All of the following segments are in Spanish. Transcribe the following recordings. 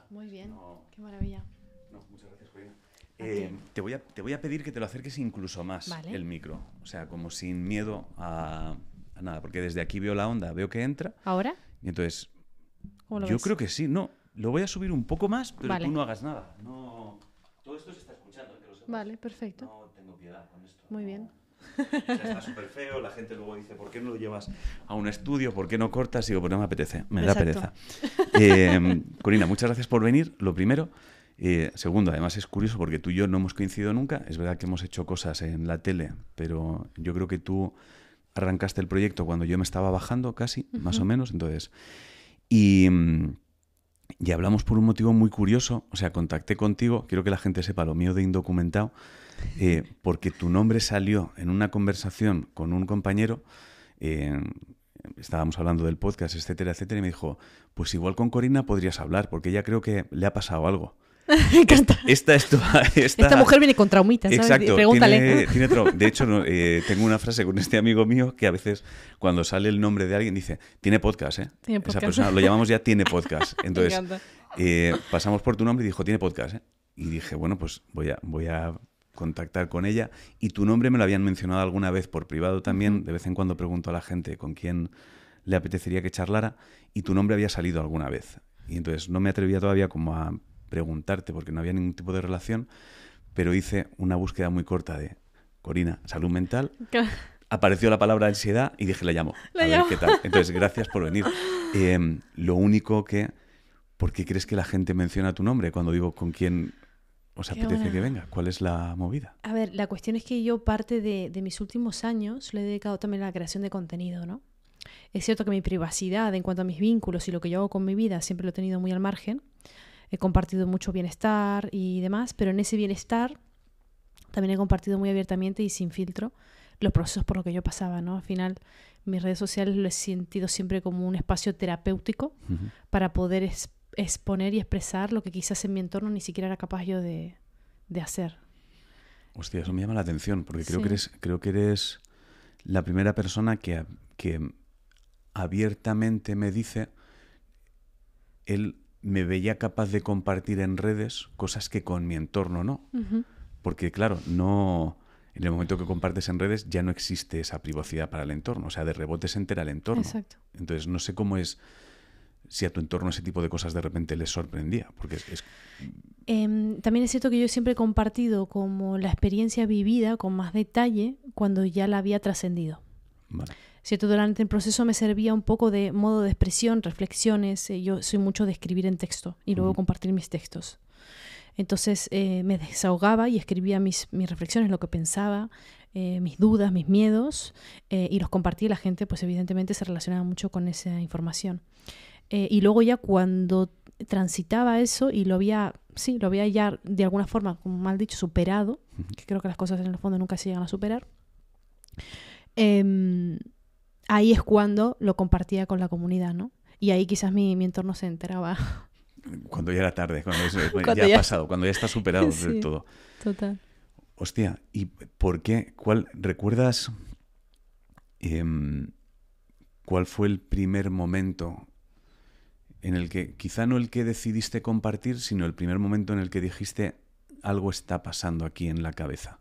Muy bien, No, qué maravilla. no, muchas gracias, Corina. Te voy a pedir que te lo acerques incluso más, Vale. el micro. O sea, como sin miedo a nada, porque desde aquí veo la onda, veo que entra. ¿Ahora? Y entonces, ¿Cómo lo yo ves? creo que sí. No, lo voy a subir un poco más, pero Vale. tú no hagas nada. No, todo esto se está escuchando, que lo sepas. Vale, perfecto. No tengo piedad con esto. Muy no. bien. O sea, está súper feo, la gente luego dice, ¿por qué no lo llevas a un estudio? ¿Por qué no cortas? Y digo, pues no me apetece, me da Exacto. pereza. Corina, muchas gracias por venir, lo primero. Segundo, además es curioso porque tú y yo no hemos coincidido nunca. Es verdad que hemos hecho cosas en la tele, pero yo creo que tú arrancaste el proyecto cuando yo me estaba bajando casi, más o menos. Entonces, y hablamos por un motivo muy curioso. O sea, contacté contigo, quiero que la gente sepa lo mío de indocumentado, porque tu nombre salió en una conversación con un compañero. Estábamos hablando del podcast, etcétera, etcétera, y me dijo, pues igual con Corina podrías hablar, porque ella creo que le ha pasado algo. Me encanta. Esta mujer viene con traumitas, ¿sabes? Exacto, Pregúntale. de hecho, tengo una frase con este amigo mío que a veces cuando sale el nombre de alguien dice, tiene podcast, ¿eh? Tiene Esa podcast. persona lo llamamos ya tiene podcast. Entonces, encanta. pasamos por tu nombre y dijo, tiene podcast, ¿eh? Y dije, bueno, pues voy a contactar con ella. Y tu nombre me lo habían mencionado alguna vez por privado también. De vez en cuando pregunto a la gente con quién le apetecería que charlara, y tu nombre había salido alguna vez. Y entonces no me atrevía todavía como a preguntarte porque no había ningún tipo de relación, pero hice una búsqueda muy corta de Corina, salud mental. Apareció la palabra ansiedad y dije, la llamo. A ver qué tal. Entonces, gracias por venir. Lo único que... ¿Por qué crees que la gente menciona tu nombre cuando digo con quién os apetece que venga? ¿Cuál es la movida? A ver, la cuestión es que yo parte de mis últimos años le he dedicado también a la creación de contenido, ¿no? Es cierto que mi privacidad en cuanto a mis vínculos y lo que yo hago con mi vida siempre lo he tenido muy al margen. He compartido mucho bienestar y demás, pero en ese bienestar también he compartido muy abiertamente y sin filtro los procesos por los que yo pasaba, ¿no? Al final, mis redes sociales lo he sentido siempre como un espacio terapéutico para poder exponer y expresar lo que quizás en mi entorno ni siquiera era capaz yo de hacer. Hostia, eso me llama la atención, porque Sí. creo que eres la primera persona que abiertamente me dice, él me veía capaz de compartir en redes cosas que con mi entorno no. Porque claro, no, en el momento que compartes en redes ya no existe esa privacidad para el entorno. O sea, de rebote se entera el entorno. Exacto. Entonces no sé cómo es, si a tu entorno ese tipo de cosas de repente les sorprendía. Porque también es cierto que yo siempre he compartido como la experiencia vivida con más detalle cuando ya la había trascendido. Vale. Cierto, durante el proceso me servía un poco de modo de expresión, reflexiones. Yo soy mucho de escribir en texto y luego compartir mis textos. Entonces me desahogaba y escribía mis reflexiones, lo que pensaba, mis dudas, mis miedos, y los compartía y la gente pues evidentemente se relacionaba mucho con esa información. Y luego ya cuando transitaba eso y lo había ya de alguna forma, como mal dicho, superado, que creo que las cosas en el fondo nunca se llegan a superar, ahí es cuando lo compartía con la comunidad, ¿no? Y ahí quizás mi entorno se enteraba. Cuando ya era tarde, Cuando ya ha ya... pasado, cuando ya está superado Sí, del todo. Total. Hostia, ¿y por qué? ¿Recuerdas cuál fue el primer momento en el que, quizá no el que decidiste compartir, sino el primer momento en el que dijiste algo está pasando aquí en la cabeza?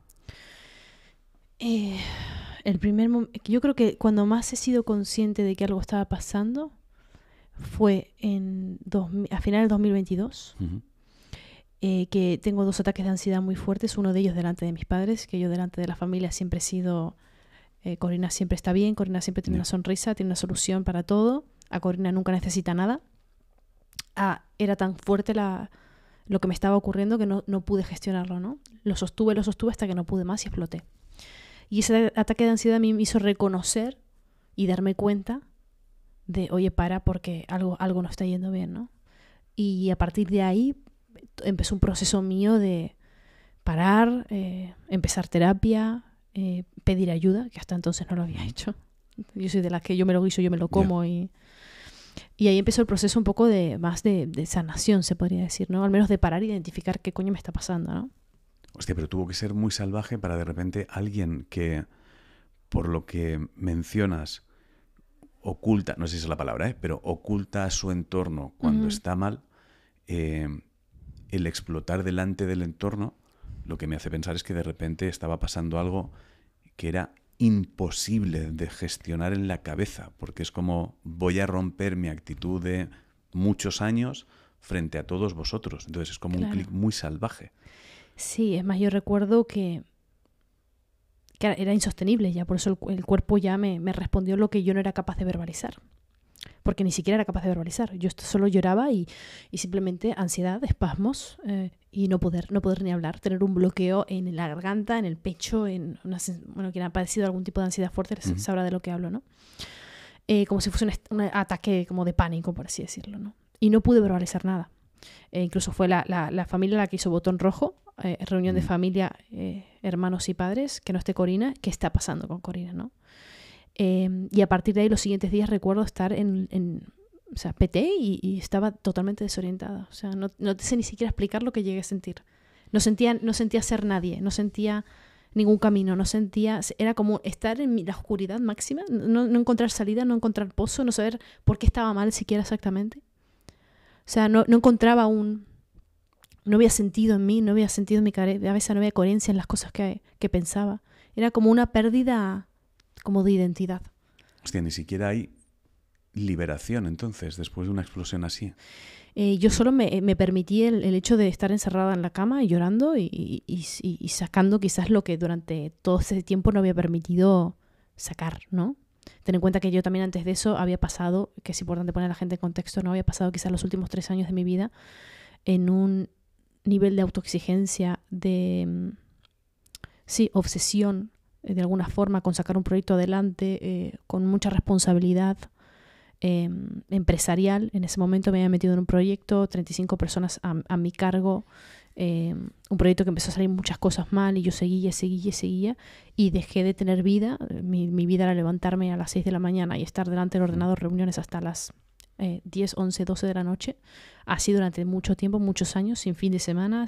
Yo creo que cuando más he sido consciente de que algo estaba pasando fue a finales del 2022, que tengo 2 ataques de ansiedad muy fuertes, uno de ellos delante de mis padres, que yo delante de la familia siempre he sido, Corina siempre está bien, Corina siempre tiene una sonrisa, tiene una solución para todo, a Corina nunca necesita nada. Era tan fuerte lo que me estaba ocurriendo que no pude gestionarlo, ¿no? Lo sostuve hasta que no pude más y exploté. Y ese ataque de ansiedad a mí me hizo reconocer y darme cuenta de, oye, porque algo no está yendo bien, ¿no? Y a partir de ahí empezó un proceso mío de parar, empezar terapia, pedir ayuda, que hasta entonces no lo había hecho. Yo soy de las que yo me lo guiso, yo me lo como. Y ahí empezó el proceso un poco más de sanación, se podría decir, ¿no? Al menos de parar e identificar qué coño me está pasando, ¿no? Hostia, pero tuvo que ser muy salvaje para de repente alguien que, por lo que mencionas, oculta, no sé si es la palabra, pero oculta a su entorno cuando está mal, el explotar delante del entorno, lo que me hace pensar es que de repente estaba pasando algo que era imposible de gestionar en la cabeza, porque es como voy a romper mi actitud de muchos años frente a todos vosotros. Entonces es como un clic muy salvaje. Sí, es más, yo recuerdo que era insostenible ya, por eso el cuerpo ya me respondió lo que yo no era capaz de verbalizar. Porque ni siquiera era capaz de verbalizar. Yo solo lloraba y simplemente ansiedad, espasmos y no poder ni hablar. Tener un bloqueo en la garganta, en el pecho, quien ha padecido algún tipo de ansiedad fuerte sabrá de lo que hablo, ¿no? Como si fuese un ataque como de pánico, por así decirlo, ¿no? Y no pude verbalizar nada. Incluso fue la familia la que hizo botón rojo, reunión de familia, hermanos y padres, que no esté Corina, ¿qué está pasando con Corina, no? Y a partir de ahí los siguientes días recuerdo estar o sea, peté y estaba totalmente desorientada. O sea, no sé ni siquiera explicar lo que llegué a sentir. No sentía ser nadie, no sentía ningún camino, era como estar en la oscuridad máxima, no encontrar salida, no encontrar pozo, no saber por qué estaba mal siquiera exactamente. O sea, no encontraba no había sentido en mí, no había sentido en mi cabeza, no había coherencia en las cosas que pensaba. Era como una pérdida como de identidad. Hostia, ni siquiera hay liberación entonces después de una explosión así. Yo solo me permití el hecho de estar encerrada en la cama y llorando y sacando quizás lo que durante todo ese tiempo no había permitido sacar, ¿no? Ten en cuenta que yo también antes de eso había pasado, que es importante poner a la gente en contexto, no había pasado quizás los últimos 3 años de mi vida en un nivel de autoexigencia, de obsesión, de alguna forma, con sacar un proyecto adelante, con mucha responsabilidad empresarial. En ese momento me había metido en un proyecto, 35 personas a mi cargo, un proyecto que empezó a salir muchas cosas mal y yo seguía y dejé de tener vida. Mi vida era levantarme a las 6 de la mañana y estar delante del ordenador, reuniones hasta las 10, 11, 12 de la noche. Así durante mucho tiempo, muchos años, sin fin de semana,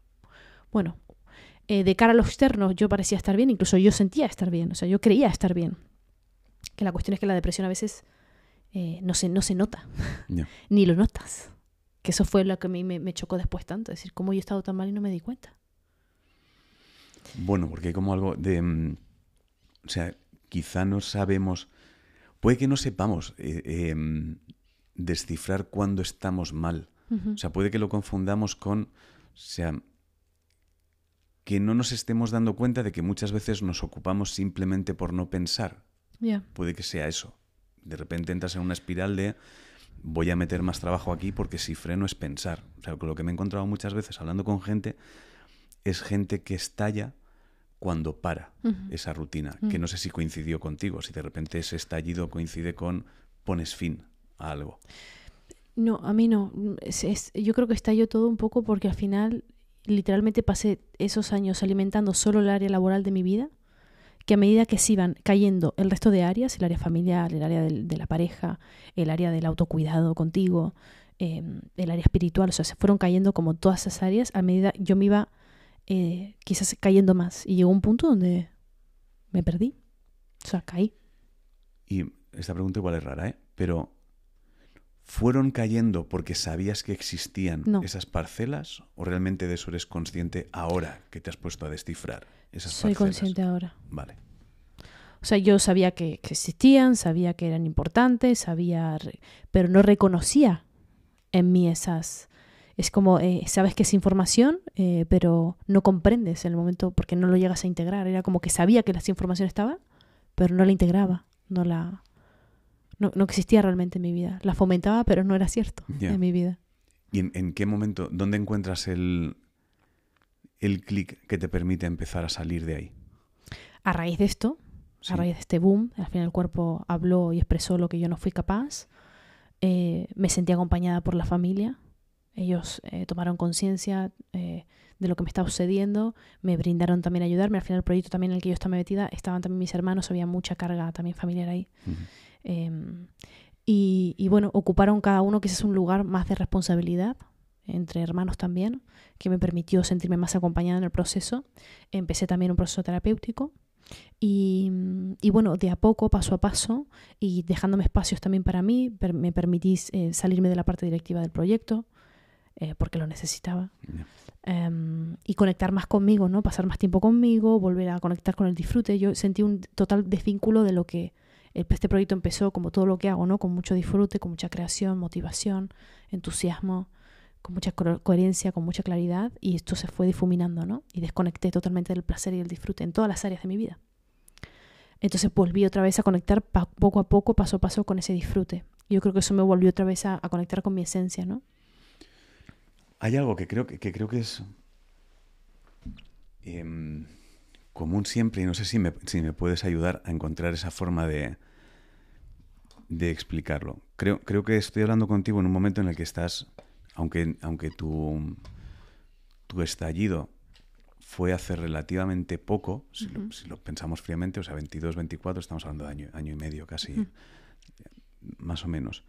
de cara a lo externo yo parecía estar bien, incluso yo sentía estar bien, o sea, yo creía estar bien. Que la cuestión es que la depresión a veces no se nota, Yeah. ni lo notas. Que eso fue lo que a mí me chocó después tanto, es decir, cómo yo he estado tan mal y no me di cuenta. Bueno, porque hay como algo de... o sea, quizá no sabemos... Puede que no sepamos descifrar cuándo estamos mal. Uh-huh. O sea, puede que lo confundamos con... O sea, que no nos estemos dando cuenta de que muchas veces nos ocupamos simplemente por no pensar. Yeah. Puede que sea eso. De repente entras en una espiral de voy a meter más trabajo aquí porque si freno es pensar. O sea, lo que me he encontrado muchas veces hablando con gente es gente que estalla cuando para esa rutina. Que no sé si coincidió contigo, si de repente ese estallido coincide con pones fin a algo. No, a mí no. Yo creo que estalló todo un poco porque al final literalmente pasé esos años alimentando solo el área laboral de mi vida, que a medida que se iban cayendo el resto de áreas, el área familiar, el área de la pareja, el área del autocuidado contigo, el área espiritual, o sea, se fueron cayendo como todas esas áreas, a medida yo me iba quizás cayendo más. Y llegó un punto donde me perdí, o sea, caí. Y esta pregunta igual es rara, pero ¿fueron cayendo porque sabías que existían esas parcelas o realmente de eso eres consciente ahora que te has puesto a descifrar esas parcelas? Soy consciente ahora. Vale. O sea, yo sabía que existían, sabía que eran importantes, pero no reconocía en mí esas... Es como, sabes que es información, pero no comprendes en el momento porque no lo llegas a integrar. Era como que sabía que esa información estaba, pero no la integraba, no existía realmente en mi vida. La fomentaba, pero no era cierto en mi vida. ¿Y en qué momento, dónde encuentras el clic que te permite empezar a salir de ahí? A raíz de esto, a raíz de este boom, al final el cuerpo habló y expresó lo que yo no fui capaz. Me sentí acompañada por la familia. Ellos tomaron conciencia de lo que me estaba sucediendo, me brindaron también a ayudarme. Al final el proyecto también en el que yo estaba metida, estaban también mis hermanos, había mucha carga también familiar ahí. Y bueno, ocuparon cada uno quizás un lugar más de responsabilidad, entre hermanos también, que me permitió sentirme más acompañada en el proceso. Empecé también un proceso terapéutico y bueno, de a poco, paso a paso, y dejándome espacios también para mí, me permití salirme de la parte directiva del proyecto. porque lo necesitaba. Y conectar más conmigo, ¿no? Pasar más tiempo conmigo, volver a conectar con el disfrute. Yo sentí un total desvínculo de lo que este proyecto empezó, como todo lo que hago, ¿no? Con mucho disfrute, con mucha creación, motivación, entusiasmo, con mucha coherencia, con mucha claridad, y esto se fue difuminando, ¿no? Y desconecté totalmente del placer y el disfrute en todas las áreas de mi vida. Entonces volví otra vez a conectar poco a poco, paso a paso, con ese disfrute. Yo creo que eso me volvió otra vez a conectar con mi esencia, ¿no? Hay algo que creo que es común siempre, y no sé si me puedes ayudar a encontrar esa forma de explicarlo. Creo que estoy hablando contigo en un momento en el que estás, aunque tu estallido fue hace relativamente poco, si lo pensamos fríamente, o sea, 22, 24, estamos hablando de año y medio casi, más o menos.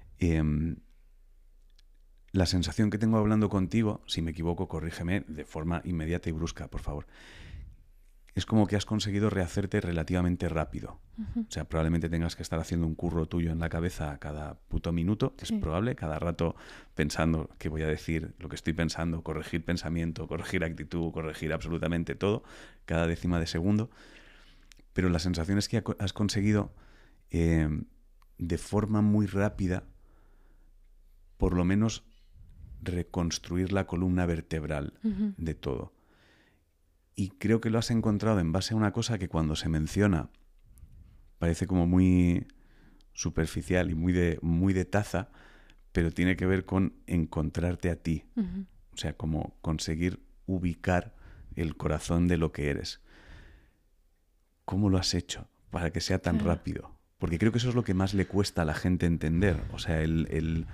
La sensación que tengo hablando contigo, si me equivoco, corrígeme de forma inmediata y brusca, por favor, es como que has conseguido rehacerte relativamente rápido. O sea, probablemente tengas que estar haciendo un curro tuyo en la cabeza cada puto minuto, es probable, cada rato pensando qué voy a decir, lo que estoy pensando, corregir pensamiento, corregir actitud, corregir absolutamente todo, cada décima de segundo. Pero la sensación es que has conseguido de forma muy rápida, por lo menos, reconstruir la columna vertebral de todo. Y creo que lo has encontrado en base a una cosa que cuando se menciona parece como muy superficial y muy de taza, pero tiene que ver con encontrarte a ti. O sea, como conseguir ubicar el corazón de lo que eres. ¿Cómo lo has hecho para que sea tan rápido? Porque creo que eso es lo que más le cuesta a la gente entender. O sea, el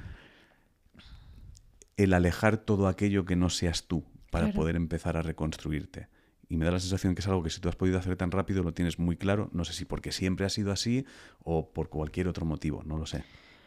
alejar todo aquello que no seas tú para poder empezar a reconstruirte. Y me da la sensación que es algo que si tú has podido hacer tan rápido lo tienes muy claro. No sé si porque siempre ha sido así o por cualquier otro motivo, no lo sé.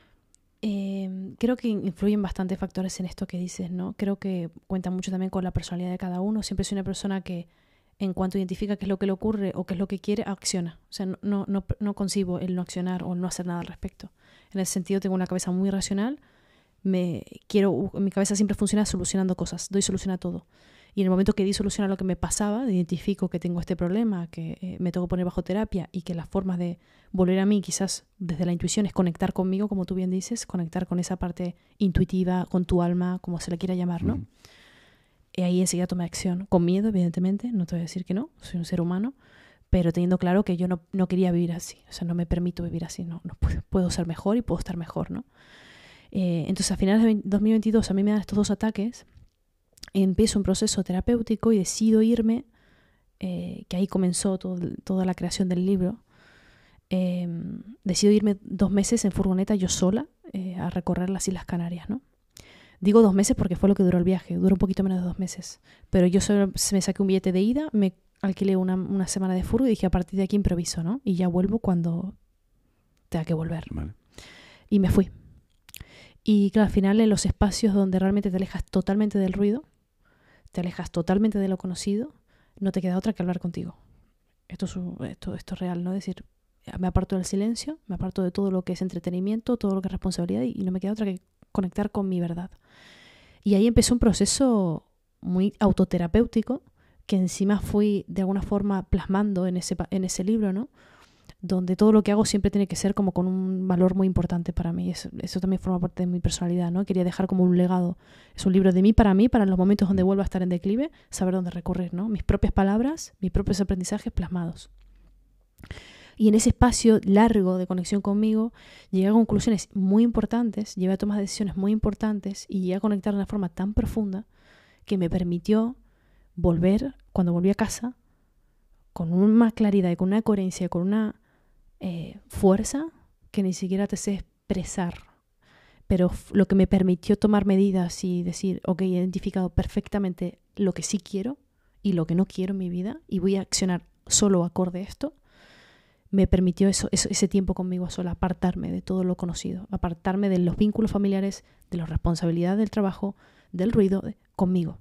Creo que influyen bastantes factores en esto que dices, ¿no? Creo que cuenta mucho también con la personalidad de cada uno. Siempre soy una persona que en cuanto identifica qué es lo que le ocurre o qué es lo que quiere, acciona. O sea, no concibo el no accionar o el no hacer nada al respecto. En ese sentido tengo una cabeza muy racional. Mi cabeza siempre funciona solucionando cosas, doy solución a todo. Y en el momento que di solución a lo que me pasaba, identifico que tengo este problema, que me tengo que poner bajo terapia y que las formas de volver a mí, quizás desde la intuición, es conectar conmigo, como tú bien dices, conectar con esa parte intuitiva, con tu alma, como se le quiera llamar, ¿no? Y ahí enseguida tomé acción, con miedo, evidentemente, no te voy a decir que no, soy un ser humano, pero teniendo claro que yo no quería vivir así, o sea, no me permito vivir así, no puedo ser mejor y puedo estar mejor, ¿no? Entonces a finales de 2022 a mí me dan estos 2 ataques, empiezo un proceso terapéutico y decido irme, que ahí comenzó toda la creación del libro. Decido irme 2 meses en furgoneta yo sola a recorrer las Islas Canarias, ¿no? Digo 2 meses porque fue lo que duró el viaje, duró un poquito menos de 2 meses, pero yo solo me saqué un billete de ida, me alquilé una semana de furgo y dije a partir de aquí improviso, ¿no? Y ya vuelvo cuando tenga que volver. Vale. Y me fui. Y claro, al final en los espacios donde realmente te alejas totalmente del ruido, te alejas totalmente de lo conocido, no te queda otra que hablar contigo. Esto es real, ¿no? Es decir, me aparto del silencio, me aparto de todo lo que es entretenimiento, todo lo que es responsabilidad y no me queda otra que conectar con mi verdad. Y ahí empezó un proceso muy autoterapéutico que encima fui de alguna forma plasmando en ese libro, ¿no? Donde todo lo que hago siempre tiene que ser como con un valor muy importante para mí. Eso también forma parte de mi personalidad, ¿no? Quería dejar como un legado. Es un libro de mí, para los momentos donde vuelva a estar en declive, saber dónde recurrir, ¿no? Mis propias palabras, mis propios aprendizajes plasmados. Y en ese espacio largo de conexión conmigo, llegué a conclusiones muy importantes, llegué a tomar decisiones muy importantes y llegué a conectar de una forma tan profunda que me permitió volver, cuando volví a casa, con una claridad y con una coherencia, con una fuerza que ni siquiera te sé expresar, pero lo que me permitió tomar medidas y decir, ok, he identificado perfectamente lo que sí quiero y lo que no quiero en mi vida y voy a accionar solo acorde a esto, me permitió ese tiempo conmigo sola, apartarme de todo lo conocido, apartarme de los vínculos familiares, de las responsabilidades del trabajo, del ruido, conmigo.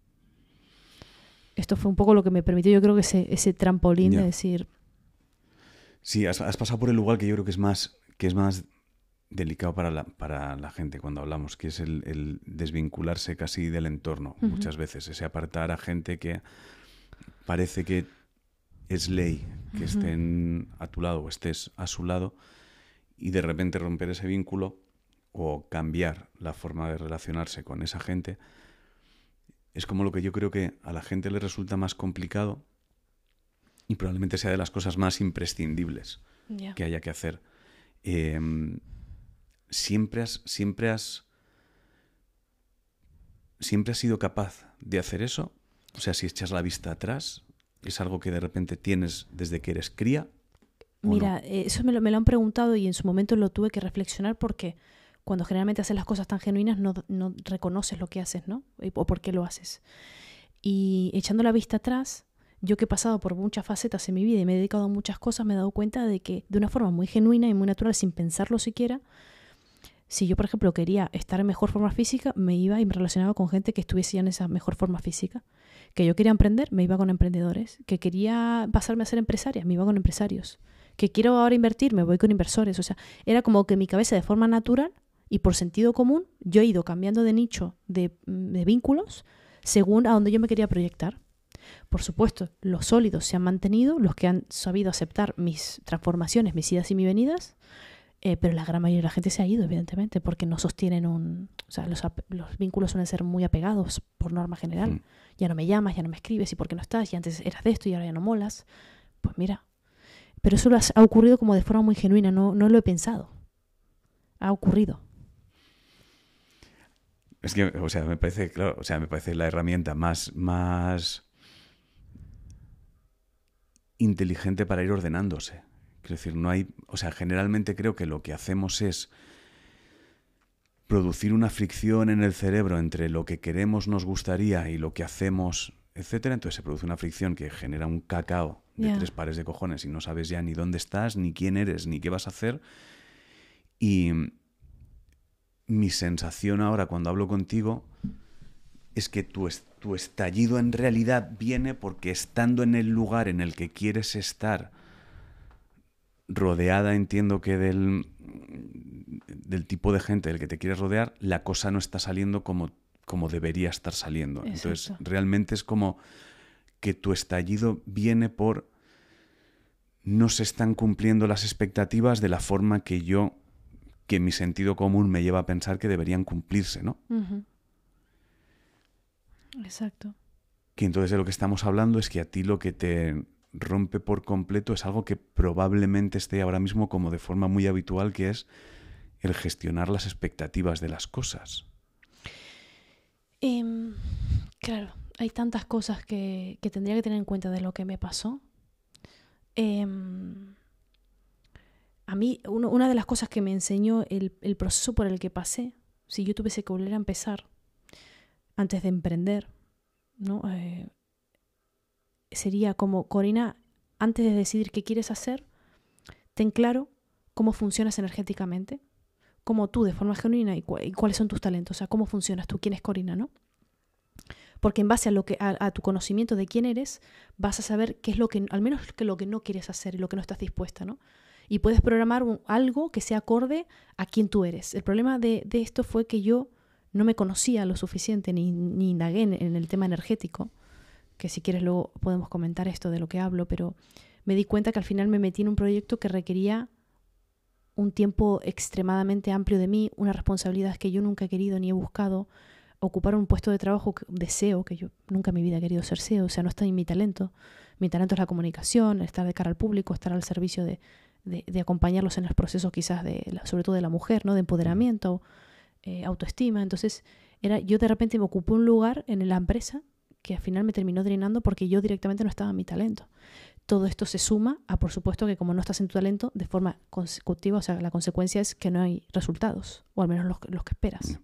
Esto fue un poco lo que me permitió, yo creo que ese trampolín de decir... Sí, has pasado por el lugar que yo creo que es más delicado para la gente cuando hablamos, que es el desvincularse casi del entorno, muchas veces, ese apartar a gente que parece que es ley que estén a tu lado o estés a su lado, y de repente romper ese vínculo o cambiar la forma de relacionarse con esa gente es como lo que yo creo que a la gente le resulta más complicado y probablemente sea de las cosas más imprescindibles que haya que hacer. ¿Siempre has sido capaz de hacer eso? O sea, si echas la vista atrás, ¿es algo que de repente tienes desde que eres cría? Mira, no? Eso me lo han preguntado y en su momento lo tuve que reflexionar porque cuando generalmente haces las cosas tan genuinas no reconoces lo que haces, ¿no? O por qué lo haces. Y echando la vista atrás, yo que he pasado por muchas facetas en mi vida y me he dedicado a muchas cosas, me he dado cuenta de que de una forma muy genuina y muy natural, sin pensarlo siquiera, si yo, por ejemplo, quería estar en mejor forma física, me iba y me relacionaba con gente que estuviese ya en esa mejor forma física. Que yo quería emprender, me iba con emprendedores. Que quería pasarme a ser empresaria, me iba con empresarios. Que quiero ahora invertir, me voy con inversores. O sea, era como que mi cabeza de forma natural y por sentido común, yo he ido cambiando de nicho de vínculos según a donde yo me quería proyectar. Por supuesto, los sólidos se han mantenido, los que han sabido aceptar mis transformaciones, mis idas y mis venidas, pero la gran mayoría de la gente se ha ido, evidentemente, porque no sostienen o sea, los vínculos suelen ser muy apegados por norma general. Ya no me llamas, ya no me escribes, y por qué no estás, y antes eras de esto y ahora ya no molas. Pues mira, pero eso ha ocurrido como de forma muy genuina, no lo he pensado. Ha ocurrido. Es que, o sea, me parece la herramienta más inteligente para ir ordenándose. Quiero decir, no hay, o sea, generalmente creo que lo que hacemos es producir una fricción en el cerebro entre lo que queremos, nos gustaría y lo que hacemos, etcétera. Entonces se produce una fricción que genera un cacao de 3 pares de cojones y no sabes ya ni dónde estás, ni quién eres, ni qué vas a hacer. Y mi sensación ahora cuando hablo contigo es que tu estallido en realidad viene porque estando en el lugar en el que quieres estar, rodeada, entiendo que del tipo de gente del que te quieres rodear, la cosa no está saliendo como debería estar saliendo. Exacto. Entonces, realmente es como que tu estallido viene por no se están cumpliendo las expectativas de la forma que mi sentido común me lleva a pensar que deberían cumplirse, ¿no? Uh-huh. Exacto. Que entonces de lo que estamos hablando es que a ti lo que te rompe por completo es algo que probablemente esté ahora mismo como de forma muy habitual, que es el gestionar las expectativas de las cosas. Claro, hay tantas cosas que tendría que tener en cuenta de lo que me pasó. A mí, una de las cosas que me enseñó el proceso por el que pasé, si yo tuviese que volver a empezar antes de emprender, ¿no? Sería como, Corina, antes de decidir qué quieres hacer, ten claro cómo funcionas energéticamente, cómo tú de forma genuina y cuáles son tus talentos, o sea, cómo funcionas tú, quién es Corina, ¿no? Porque en base a tu conocimiento de quién eres, vas a saber qué es lo que, al menos lo que no quieres hacer y lo que no estás dispuesta, ¿no? Y puedes programar algo que sea acorde a quién tú eres. El problema de esto fue que yo no me conocía lo suficiente ni indagué en el tema energético, que si quieres luego podemos comentar esto de lo que hablo, pero me di cuenta que al final me metí en un proyecto que requería un tiempo extremadamente amplio de mí, una responsabilidad que yo nunca he querido ni he buscado, ocupar un puesto de trabajo de SEO, que yo nunca en mi vida he querido ser SEO, o sea, no está en mi talento. Mi talento es la comunicación, estar de cara al público, estar al servicio de acompañarlos en los procesos quizás sobre todo de la mujer, ¿no? De empoderamiento, autoestima. Entonces, yo de repente me ocupé un lugar en la empresa que al final me terminó drenando porque yo directamente no estaba en mi talento. Todo esto se suma a, por supuesto, que como no estás en tu talento, de forma consecutiva, o sea, la consecuencia es que no hay resultados, o al menos los que esperas.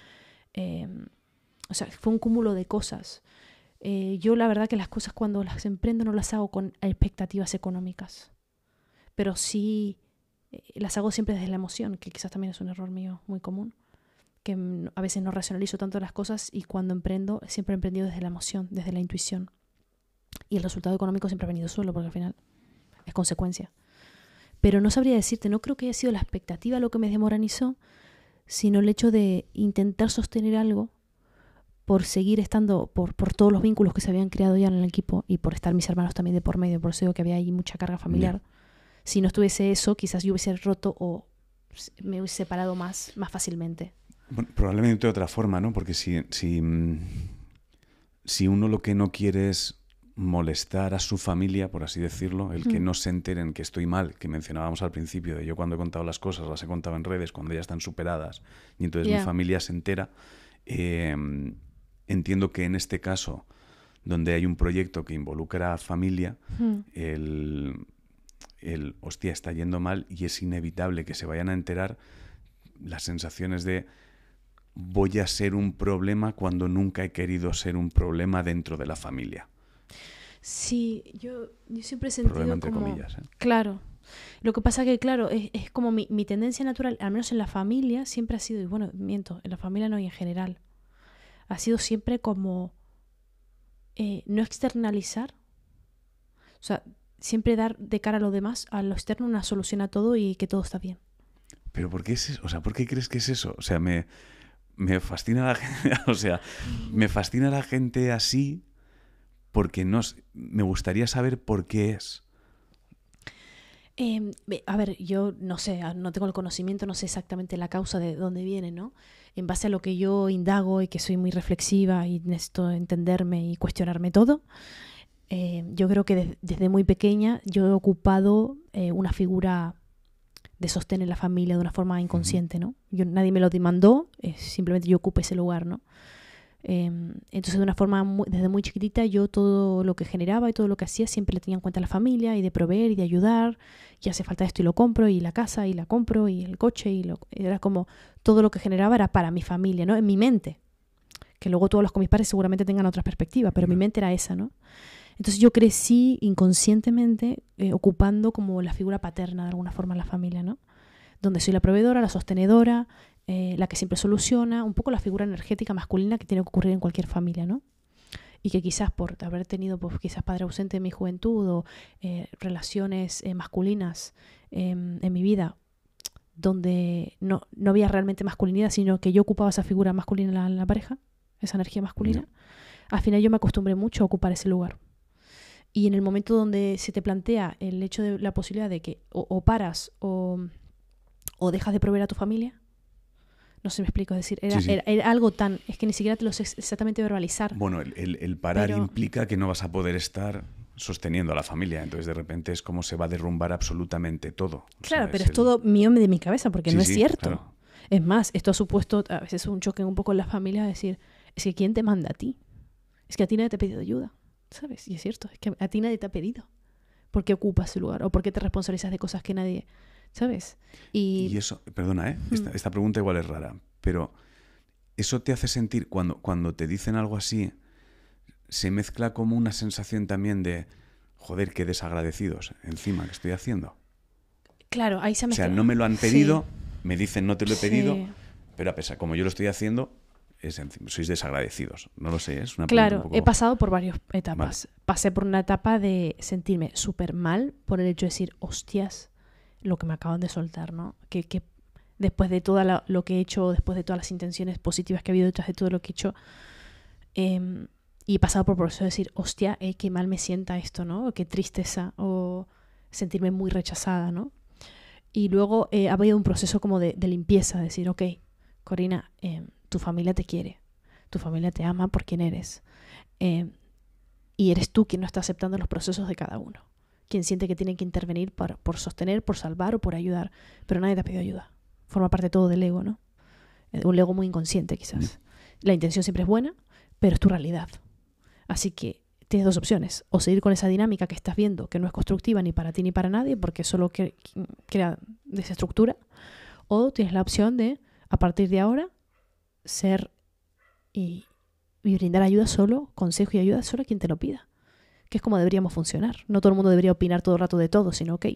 O sea, fue un cúmulo de cosas. Yo la verdad que las cosas cuando las emprendo no las hago con expectativas económicas, pero sí las hago siempre desde la emoción, que quizás también es un error mío muy común, que a veces no racionalizo tanto las cosas y cuando emprendo, siempre he emprendido desde la emoción, desde la intuición. Y el resultado económico siempre ha venido solo, porque al final es consecuencia. Pero no sabría decirte, no creo que haya sido la expectativa lo que me desmoralizó, sino el hecho de intentar sostener algo por seguir estando, por todos los vínculos que se habían creado ya en el equipo y por estar mis hermanos también de por medio, por eso digo que había ahí mucha carga familiar. Si no estuviese eso, quizás yo hubiese roto o me hubiese separado más fácilmente. Bueno, probablemente de otra forma, ¿no? Porque si uno lo que no quiere es molestar a su familia, por así decirlo, el que no se enteren que estoy mal, que mencionábamos al principio, de yo cuando he contado las cosas, las he contado en redes, cuando ya están superadas, y entonces mi familia se entera. Entiendo que en este caso, donde hay un proyecto que involucra a familia, hostia, está yendo mal y es inevitable que se vayan a enterar, las sensaciones de voy a ser un problema cuando nunca he querido ser un problema dentro de la familia. Sí, yo siempre he sentido problema entre como... comillas, ¿eh? Claro. Lo que pasa que, claro, es como mi tendencia natural, al menos en la familia, siempre ha sido, y bueno, miento, en la familia no y en general, ha sido siempre como no externalizar, o sea, siempre dar de cara a lo demás, a lo externo, una solución a todo y que todo está bien. ¿Pero por qué es eso? O sea, ¿por qué crees que es eso? O sea, me fascina la gente, o sea, me fascina la gente así porque me gustaría saber por qué es. A ver, yo no sé, no tengo el conocimiento, no sé exactamente la causa de dónde viene, ¿no? En base a lo que yo indago y que soy muy reflexiva y necesito entenderme y cuestionarme todo, yo creo que desde muy pequeña yo he ocupado una figura de sostén en la familia de una forma inconsciente, ¿no? Nadie me lo demandó, simplemente yo ocupé ese lugar, ¿no? Entonces de una forma desde muy chiquitita yo todo lo que generaba y todo lo que hacía siempre le tenía en cuenta a la familia y de proveer y de ayudar, y hace falta esto y lo compro, y la casa y la compro y el coche era como todo lo que generaba era para mi familia, ¿no? En mi mente, que luego todos los con mis padres seguramente tengan otra perspectiva, pero mi mente era esa, ¿no? Entonces yo crecí inconscientemente ocupando como la figura paterna de alguna forma en la familia, ¿no? Donde soy la proveedora, la sostenedora, la que siempre soluciona, un poco la figura energética masculina que tiene que ocurrir en cualquier familia, ¿no? Y que quizás por haber tenido pues, quizás padre ausente en mi juventud o relaciones masculinas en mi vida, donde no había realmente masculinidad, sino que yo ocupaba esa figura masculina en la pareja, esa energía masculina, al final yo me acostumbré mucho a ocupar ese lugar. Y en el momento donde se te plantea el hecho de la posibilidad de que o paras o dejas de proveer a tu familia, no sé si me explico, es decir, era algo tan... Es que ni siquiera te lo sé exactamente verbalizar. Bueno, el parar implica que no vas a poder estar sosteniendo a la familia, entonces de repente es como se va a derrumbar absolutamente todo. Claro, pero es todo mío de mi cabeza, porque no es cierto. Claro. Es más, esto ha supuesto a veces un choque un poco en la familia, decir, es que ¿quién te manda a ti? Es que a ti nadie te ha pedido ayuda, ¿sabes? Y es cierto, es que a ti nadie te ha pedido. ¿Por qué ocupas ese lugar? ¿O por qué te responsabilizas de cosas que nadie... ¿Sabes? Y eso, perdona, esta pregunta igual es rara, pero eso te hace sentir, cuando te dicen algo así, se mezcla como una sensación también de, joder, qué desagradecidos encima que estoy haciendo. Claro, ahí se mezcla. O sea, no me lo han pedido, me dicen no te lo he pedido, pero a pesar, como yo lo estoy haciendo, sois desagradecidos. No lo sé, es una Claro, un poco... he pasado por varias etapas. Vale. Pasé por una etapa de sentirme súper mal por el hecho de decir, hostias, lo que me acaban de soltar, ¿no? Que después de todo lo que he hecho, después de todas las intenciones positivas que ha habido detrás de todo lo que he hecho, y he pasado por el proceso de decir, hostia, qué mal me sienta esto, ¿no? O qué tristeza, o sentirme muy rechazada, ¿no? Y luego ha habido un proceso como de limpieza, de decir, ok, Corina, tu familia te quiere, tu familia te ama por quien eres, y eres tú quien no está aceptando los procesos de cada uno. Quien siente que tiene que intervenir por sostener, por salvar o por ayudar. Pero nadie te ha pedido ayuda. Forma parte todo del ego, ¿no? Un ego muy inconsciente, quizás. La intención siempre es buena, pero es tu realidad. Así que tienes dos opciones. O seguir con esa dinámica que estás viendo, que no es constructiva ni para ti ni para nadie, porque solo crea desestructura. O tienes la opción de, a partir de ahora, ser y brindar ayuda solo, consejo y ayuda solo a quien te lo pida. Que es como deberíamos funcionar. No todo el mundo debería opinar todo el rato de todo, sino, ok,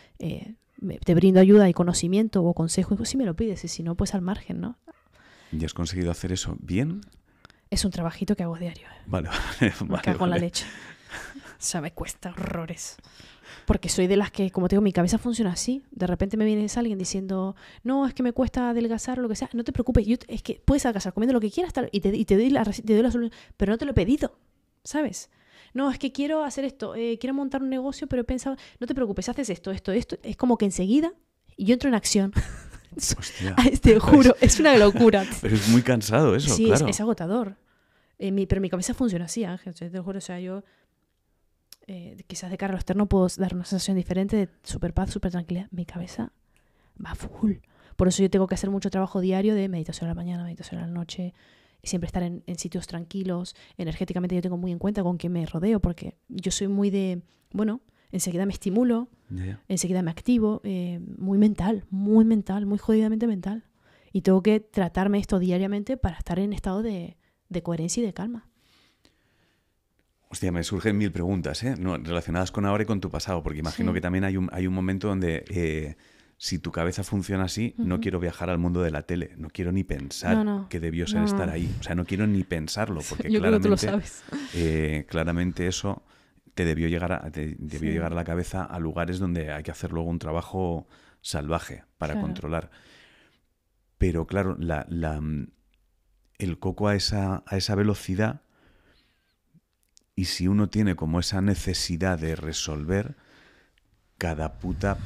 te brindo ayuda y conocimiento o consejo, y si me lo pides, y si no, pues al margen, ¿no? ¿Y has conseguido hacer eso bien? Es un trabajito que hago diario. Vale. Me cago en la leche. O sea, me cuesta horrores. Porque soy de las que, como te digo, mi cabeza funciona así. De repente me viene alguien diciendo, no, es que me cuesta adelgazar o lo que sea. No te preocupes, es que puedes adelgazar comiendo lo que quieras y te doy la solución, pero no te lo he pedido, ¿sabes? No, es que quiero hacer esto, quiero montar un negocio, pero he pensado, no te preocupes, haces esto. Es como que enseguida yo entro en acción. Hostia. Te juro, es una locura. Pero es muy cansado eso, sí, claro. Es agotador. Pero mi cabeza funciona así, Ángel, te lo juro. O sea, yo quizás de cara a lo externo puedo dar una sensación diferente de super paz, super tranquilidad. Mi cabeza va full. Por eso yo tengo que hacer mucho trabajo diario de meditación a la mañana, meditación a la noche, y siempre estar en sitios tranquilos. Energéticamente yo tengo muy en cuenta con quién me rodeo, porque yo soy muy de, bueno, enseguida me estimulo, enseguida me activo, muy mental, muy jodidamente mental. Y tengo que tratarme esto diariamente para estar en estado de coherencia y de calma. Hostia, me surgen 1000 preguntas, no, relacionadas con ahora y con tu pasado, porque imagino que también hay un momento donde si tu cabeza funciona así, no quiero viajar al mundo de la tele, no quiero ni pensar que debió ser estar ahí. O sea, no quiero ni pensarlo, porque yo claramente, creo que tú lo sabes. Claramente eso te debió llegar a la cabeza a lugares donde hay que hacer luego un trabajo salvaje para controlar. Pero claro, el coco a esa velocidad, y si uno tiene como esa necesidad de resolver, cada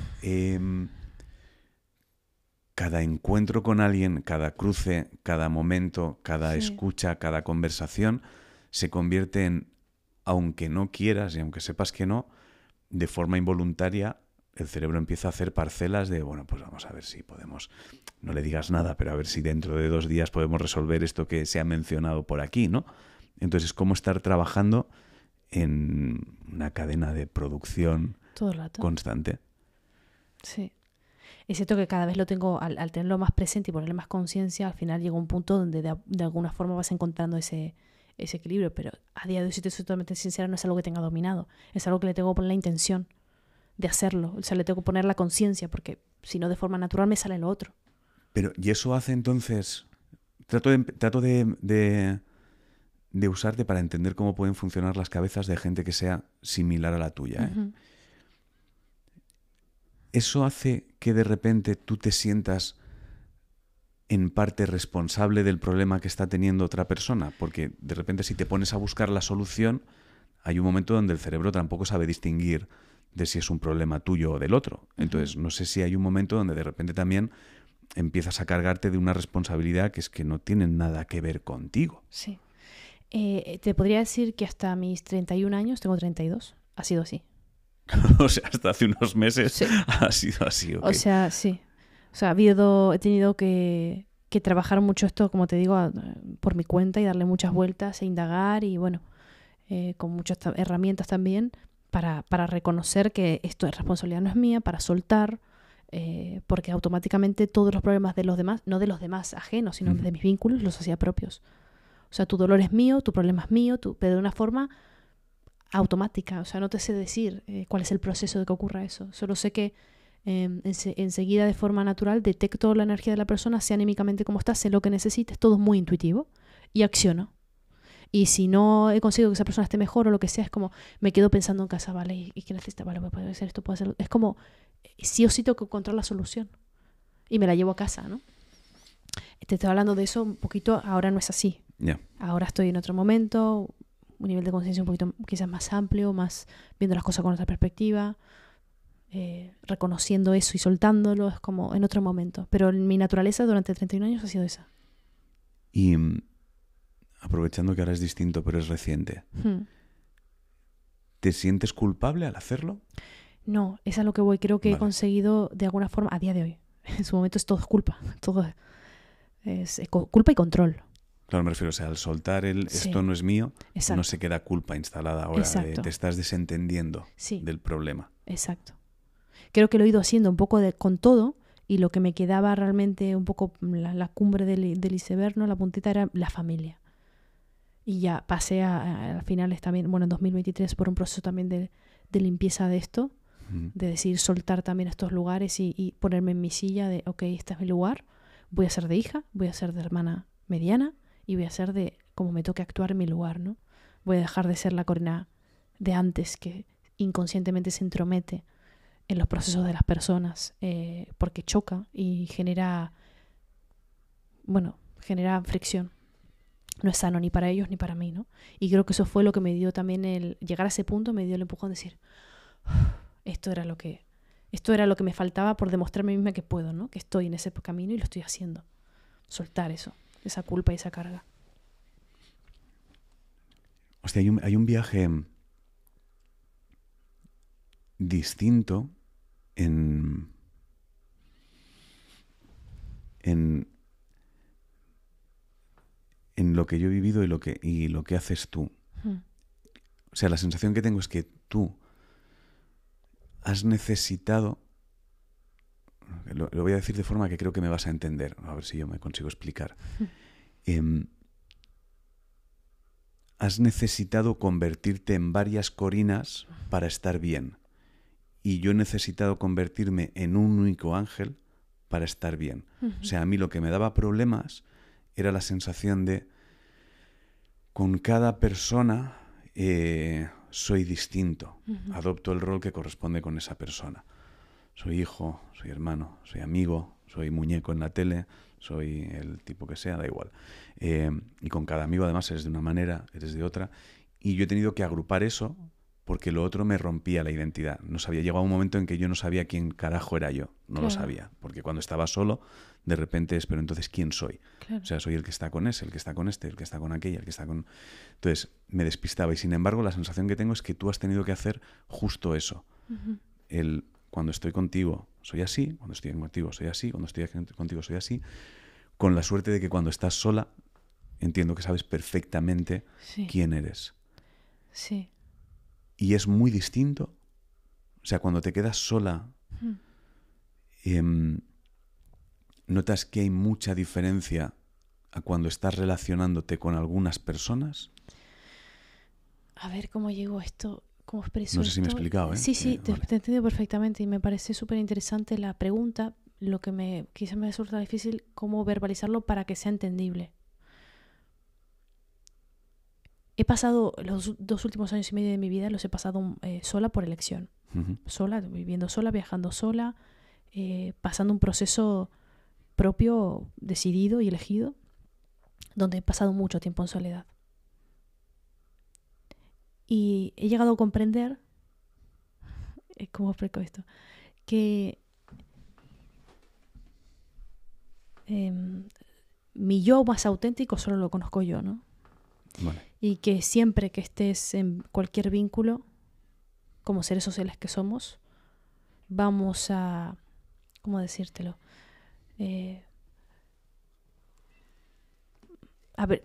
encuentro con alguien, cada cruce, cada momento, cada escucha, cada conversación, se convierte en, aunque no quieras y aunque sepas que no, de forma involuntaria, el cerebro empieza a hacer parcelas de, bueno, pues vamos a ver si podemos, no le digas nada, pero a ver si dentro de 2 días podemos resolver esto que se ha mencionado por aquí, ¿no? Entonces es como estar trabajando en una cadena de producción todo el rato constante. Sí. Es cierto que cada vez lo tengo, al tenerlo más presente y ponerle más conciencia, al final llega un punto donde de alguna forma vas encontrando ese equilibrio, pero a día de hoy, si te soy totalmente sincera, no es algo que tenga dominado, es algo que le tengo que poner la intención de hacerlo, o sea, le tengo que poner la conciencia, porque si no de forma natural me sale lo otro. Pero, ¿y eso hace entonces? Trato de usarte para entender cómo pueden funcionar las cabezas de gente que sea similar a la tuya. ¿Eso hace que de repente tú te sientas en parte responsable del problema que está teniendo otra persona? Porque de repente si te pones a buscar la solución, hay un momento donde el cerebro tampoco sabe distinguir de si es un problema tuyo o del otro. Entonces, no sé si hay un momento donde de repente también empiezas a cargarte de una responsabilidad que es que no tiene nada que ver contigo. Sí. Te podría decir que hasta mis 31 años, tengo 32, ha sido así. O sea, hasta hace unos meses ha sido así. Okay. O sea, sí. O sea, he tenido que trabajar mucho esto, como te digo, por mi cuenta y darle muchas vueltas e indagar y bueno, con muchas herramientas también para reconocer que esto es responsabilidad, no es mía, para soltar, porque automáticamente todos los problemas de los demás, no de los demás ajenos, sino de mis vínculos, los hacía propios. O sea, tu dolor es mío, tu problema es mío, pero de una forma automática. O sea, no te sé decir cuál es el proceso de que ocurra eso. Solo sé que enseguida, de forma natural, detecto la energía de la persona, sé anímicamente cómo está, sé lo que necesita, es todo muy intuitivo y acciono. Y si no he conseguido que esa persona esté mejor o lo que sea, es como me quedo pensando en casa, ¿vale? ¿Y qué necesita? Vale, puede hacer esto, puede hacerlo. Es como sí o sí tengo que encontrar la solución. Y me la llevo a casa, ¿no? Te estoy hablando de eso un poquito, ahora no es así. Yeah. Ahora estoy en otro momento, un nivel de conciencia un poquito quizás más amplio, más viendo las cosas con otra perspectiva, reconociendo eso y soltándolo, es como en otro momento. Pero mi naturaleza durante 31 años ha sido esa. Y aprovechando que ahora es distinto, pero es reciente, ¿te sientes culpable al hacerlo? No, es a lo que voy. Creo que he conseguido de alguna forma, a día de hoy, en su momento es todo culpa, todo es culpa y control. Claro, me refiero, o sea, al soltar esto no es mío, exacto, no se queda culpa instalada ahora, te estás desentendiendo del problema. Exacto. Creo que lo he ido haciendo un poco con todo, y lo que me quedaba realmente un poco la cumbre del iceberg, ¿no? La puntita era la familia. Y ya pasé a finales también, bueno, en 2023 por un proceso también de limpieza de esto, de decir soltar también estos lugares y ponerme en mi silla de, ok, este es mi lugar, voy a ser de hija, voy a ser de hermana mediana y voy a ser de como me toque actuar en mi lugar, ¿no? Voy a dejar de ser la Corina de antes que inconscientemente se entromete en los procesos de las personas, porque choca y genera fricción. No es sano ni para ellos ni para mí, ¿no? Y creo que eso fue lo que me dio también llegar a ese punto, me dio el empujón de decir, esto era lo que me faltaba por demostrarme a mí misma que puedo, ¿no? Que estoy en ese camino y lo estoy haciendo. Soltar eso, esa culpa y esa carga. Hostia, hay un viaje distinto en lo que yo he vivido y lo que haces tú. O sea, la sensación que tengo es que tú has necesitado, lo voy a decir de forma que creo que me vas a entender, a ver si yo me consigo explicar. Has necesitado convertirte en varias Corinas para estar bien. Y yo he necesitado convertirme en un único Ángel para estar bien. O sea, a mí lo que me daba problemas era la sensación de, con cada persona soy distinto. Adopto el rol que corresponde con esa persona. Soy hijo, soy hermano, soy amigo, soy muñeco en la tele, soy el tipo que sea, da igual. Y con cada amigo además eres de una manera, eres de otra. Y yo he tenido que agrupar eso porque lo otro me rompía la identidad. No sabía, llegaba un momento en que yo no sabía quién carajo era yo. No lo sabía. Porque cuando estaba solo, de repente es, pero entonces, ¿quién soy? Claro. O sea, soy el que está con ese, el que está con este, el que está con aquella, el que está con... Entonces, me despistaba. Y sin embargo, la sensación que tengo es que tú has tenido que hacer justo eso. Cuando estoy contigo, soy así. Cuando estoy contigo, soy así. Cuando estoy contigo, soy así. Con la suerte de que cuando estás sola, entiendo que sabes perfectamente quién eres. Sí. Y es muy distinto. O sea, cuando te quedas sola, ¿notas que hay mucha diferencia a cuando estás relacionándote con algunas personas? A ver cómo llegó esto, cómo expreso No sé si me he esto. explicado, ¿eh? Sí, te Vale. he entendido perfectamente y me parece súper interesante la pregunta. Lo que quizás me resulta difícil, cómo verbalizarlo para que sea entendible. He pasado los 2 últimos años y medio de mi vida, los he pasado sola por elección. Sola, viviendo sola, viajando sola, pasando un proceso propio, decidido y elegido, donde he pasado mucho tiempo en soledad. Y he llegado a comprender, ¿cómo explico esto? Que mi yo más auténtico solo lo conozco yo, ¿no? Vale. Y que siempre que estés en cualquier vínculo, como seres sociales que somos, vamos a, ¿cómo decírtelo? A ver,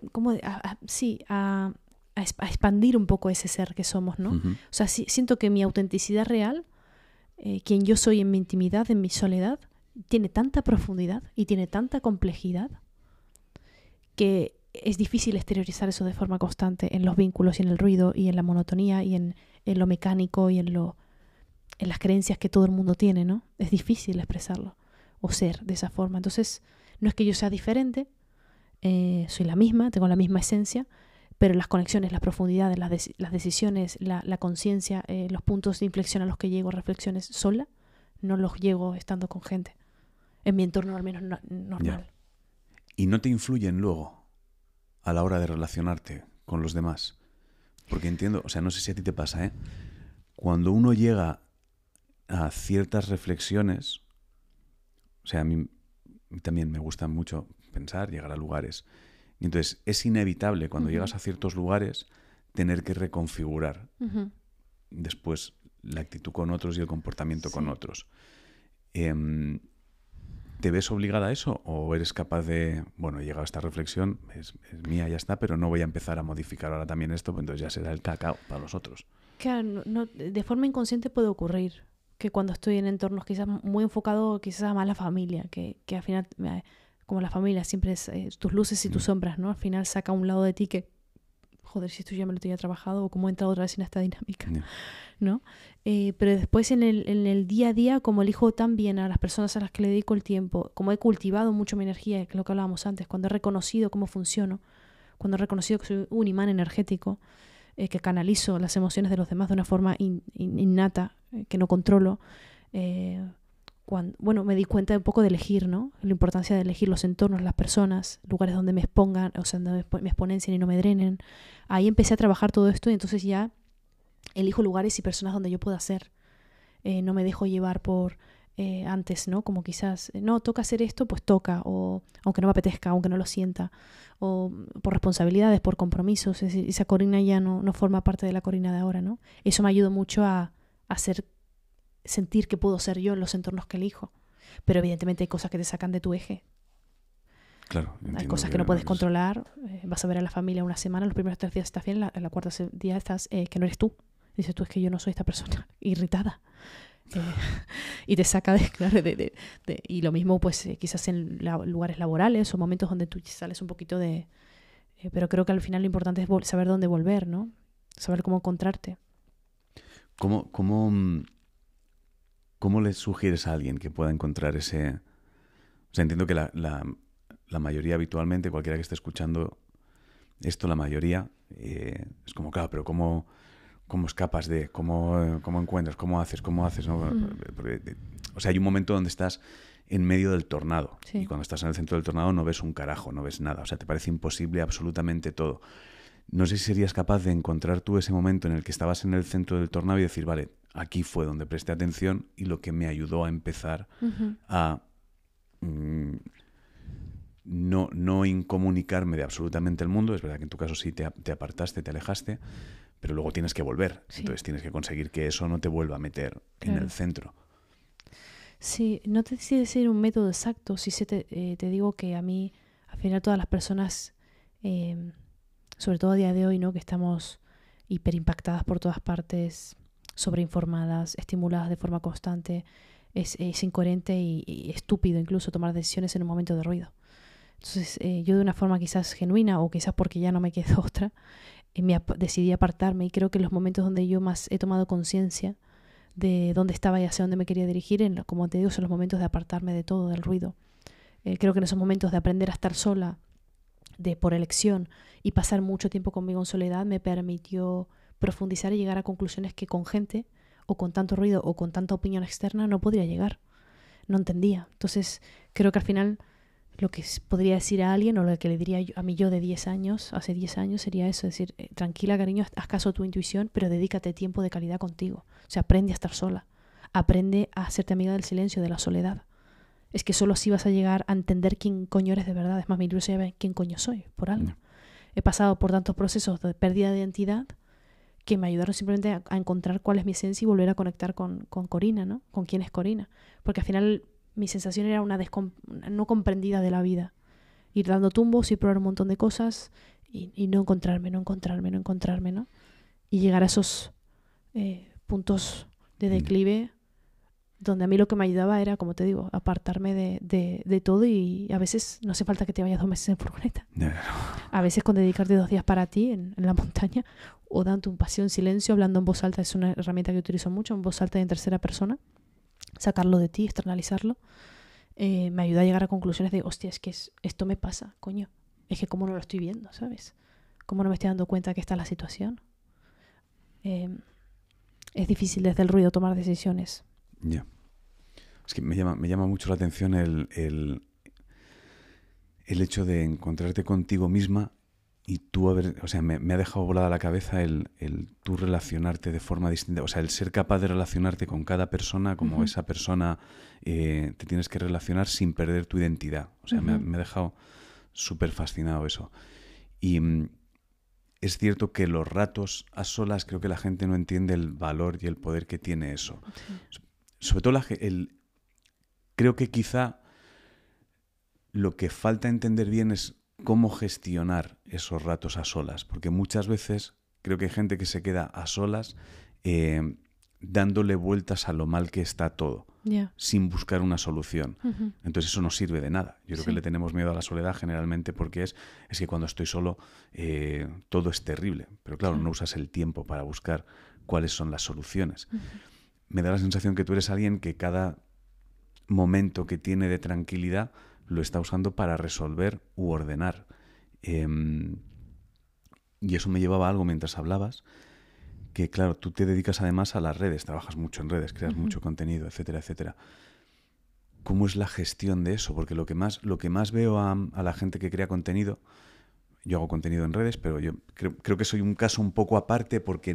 a expandir un poco ese ser que somos, ¿no? O sea, siento que mi autenticidad real, quien yo soy en mi intimidad, en mi soledad, tiene tanta profundidad y tiene tanta complejidad que es difícil exteriorizar eso de forma constante en los vínculos y en el ruido y en la monotonía y en lo mecánico y en las creencias que todo el mundo tiene, ¿no? Es difícil expresarlo o ser de esa forma. Entonces, no es que yo sea diferente, soy la misma, tengo la misma esencia, pero las conexiones, las profundidades, las decisiones, la conciencia, los puntos de inflexión a los que llego, reflexiones sola, no los llego estando con gente. En mi entorno al menos normal. Ya. ¿Y no te influyen luego a la hora de relacionarte con los demás? Porque entiendo, o sea, no sé si a ti te pasa, ¿eh? Cuando uno llega a ciertas reflexiones, o sea, a mí también me gusta mucho pensar, llegar a lugares. Y entonces es inevitable cuando llegas a ciertos lugares tener que reconfigurar después la actitud con otros y el comportamiento con otros. ¿Te ves obligada a eso o eres capaz de, bueno, he llegado a esta reflexión, es mía, ya está, pero no voy a empezar a modificar ahora también esto, pues entonces ya será el cacao para los otros? Claro, de forma inconsciente puede ocurrir que cuando estoy en entornos quizás muy enfocado quizás a más la familia, que al final, como la familia siempre es tus luces y tus sombras, ¿no? Al final saca un lado de ti que, joder, si esto ya me lo tenía trabajado o cómo he entrado otra vez en esta dinámica, ¿no? Pero después en el día a día, como elijo tan bien a las personas a las que le dedico el tiempo, como he cultivado mucho mi energía, que es lo que hablábamos antes, cuando he reconocido cómo funciono, cuando he reconocido que soy un imán energético, que canalizo las emociones de los demás de una forma innata, que no controlo. Me di cuenta un poco de elegir, ¿no? La importancia de elegir los entornos, las personas, lugares donde me expongan, o sea, donde me exponencien y no me drenen. Ahí empecé a trabajar todo esto y entonces ya elijo lugares y personas donde yo pueda ser. No me dejo llevar por antes, ¿no? Como quizás, no, toca hacer esto, pues toca, o aunque no me apetezca, aunque no lo sienta, o por responsabilidades, por compromisos. Es decir, esa Corina ya no forma parte de la Corina de ahora, ¿no? Eso me ayudó mucho a sentir que puedo ser yo en los entornos que elijo. Pero evidentemente hay cosas que te sacan de tu eje. Claro, hay cosas que no puedes controlar. Vas a ver a la familia una semana, los primeros 3 días estás bien, la cuarta día estás que no eres tú. Dices tú, es que yo no soy esta persona irritada. Y te saca y lo mismo pues quizás en lugares laborales o momentos donde tú sales un poquito de... pero creo que al final lo importante es saber dónde volver, ¿no? Saber cómo encontrarte. ¿Cómo le sugieres a alguien que pueda encontrar ese...? O sea, entiendo que la mayoría habitualmente, cualquiera que esté escuchando esto, la mayoría, es como, claro, pero ¿cómo escapas de...? ¿Cómo encuentras? ¿Cómo haces? ¿No? Porque, o sea, hay un momento donde estás en medio del tornado. Sí. Y cuando estás en el centro del tornado no ves un carajo, no ves nada. O sea, te parece imposible absolutamente todo. No sé si serías capaz de encontrar tú ese momento en el que estabas en el centro del tornado y decir, vale, aquí fue donde presté atención y lo que me ayudó a empezar a no incomunicarme de absolutamente el mundo. Es verdad que en tu caso sí te apartaste, te alejaste, pero luego tienes que volver. Sí. Entonces tienes que conseguir que eso no te vuelva a meter en el centro. Sí, no te sé decir un método exacto. Sí te digo que a mí, al final todas las personas... sobre todo a día de hoy, ¿no? Que estamos hiperimpactadas por todas partes, sobreinformadas, estimuladas de forma constante, es incoherente y estúpido incluso tomar decisiones en un momento de ruido. Entonces yo de una forma quizás genuina o quizás porque ya no me quedó otra, decidí apartarme y creo que en los momentos donde yo más he tomado conciencia de dónde estaba y hacia dónde me quería dirigir, como te digo, son los momentos de apartarme de todo, del ruido. Creo que en esos momentos de aprender a estar sola, por elección y pasar mucho tiempo conmigo en soledad me permitió profundizar y llegar a conclusiones que con gente o con tanto ruido o con tanta opinión externa no podría llegar, no entendía. Entonces creo que al final lo que podría decir a alguien o lo que le diría a mí yo de 10 años, hace 10 años sería eso, decir, tranquila cariño, haz caso a tu intuición, pero dedícate tiempo de calidad contigo. O sea, aprende a estar sola, aprende a hacerte amiga del silencio, de la soledad. Es que solo así vas a llegar a entender quién coño eres de verdad. Es más, mi libro se llama ¿Quién coño soy? Por algo. He pasado por tantos procesos de pérdida de identidad que me ayudaron simplemente a encontrar cuál es mi esencia y volver a conectar con Corina, ¿no? Con quién es Corina. Porque al final mi sensación era una no comprendida de la vida. Ir dando tumbos y probar un montón de cosas y no encontrarme, ¿no? Y llegar a esos puntos de declive donde a mí lo que me ayudaba era, como te digo, apartarme de todo y a veces no hace falta que te vayas 2 meses en furgoneta. A veces con dedicarte 2 días para ti en la montaña o dando un paseo en silencio, hablando en voz alta, es una herramienta que utilizo mucho, en voz alta y en tercera persona, sacarlo de ti, externalizarlo, me ayuda a llegar a conclusiones de, hostia, es que esto me pasa, coño, es que cómo no lo estoy viendo, ¿sabes? Cómo no me estoy dando cuenta que esta es la situación. Es difícil desde el ruido tomar decisiones. Ya. Es que me llama mucho la atención el hecho de encontrarte contigo misma y tú o sea, me ha dejado volada la cabeza el tú relacionarte de forma distinta, o sea, el ser capaz de relacionarte con cada persona como esa persona te tienes que relacionar sin perder tu identidad. O sea, me ha dejado súper fascinado eso. Y es cierto que los ratos a solas creo que la gente no entiende el valor y el poder que tiene eso. Sí. Sobre todo creo que quizá lo que falta entender bien es cómo gestionar esos ratos a solas, porque muchas veces creo que hay gente que se queda a solas dándole vueltas a lo mal que está todo, sin buscar una solución. Entonces eso no sirve de nada. Yo creo que le tenemos miedo a la soledad generalmente porque es que cuando estoy solo todo es terrible, pero claro, no usas el tiempo para buscar cuáles son las soluciones. Me da la sensación que tú eres alguien que cada momento que tiene de tranquilidad lo está usando para resolver u ordenar. Y eso me llevaba a algo mientras hablabas, que claro, tú te dedicas además a las redes, trabajas mucho en redes, creas mucho contenido, etcétera, etcétera. ¿Cómo es la gestión de eso? Porque lo que más veo a la gente que crea contenido, yo hago contenido en redes, pero yo creo que soy un caso un poco aparte porque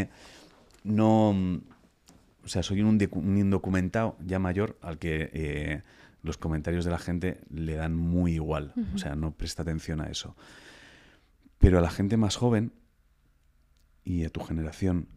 o sea, soy un indocumentado ya mayor al que los comentarios de la gente le dan muy igual. O sea, no presta atención a eso. Pero a la gente más joven y a tu generación,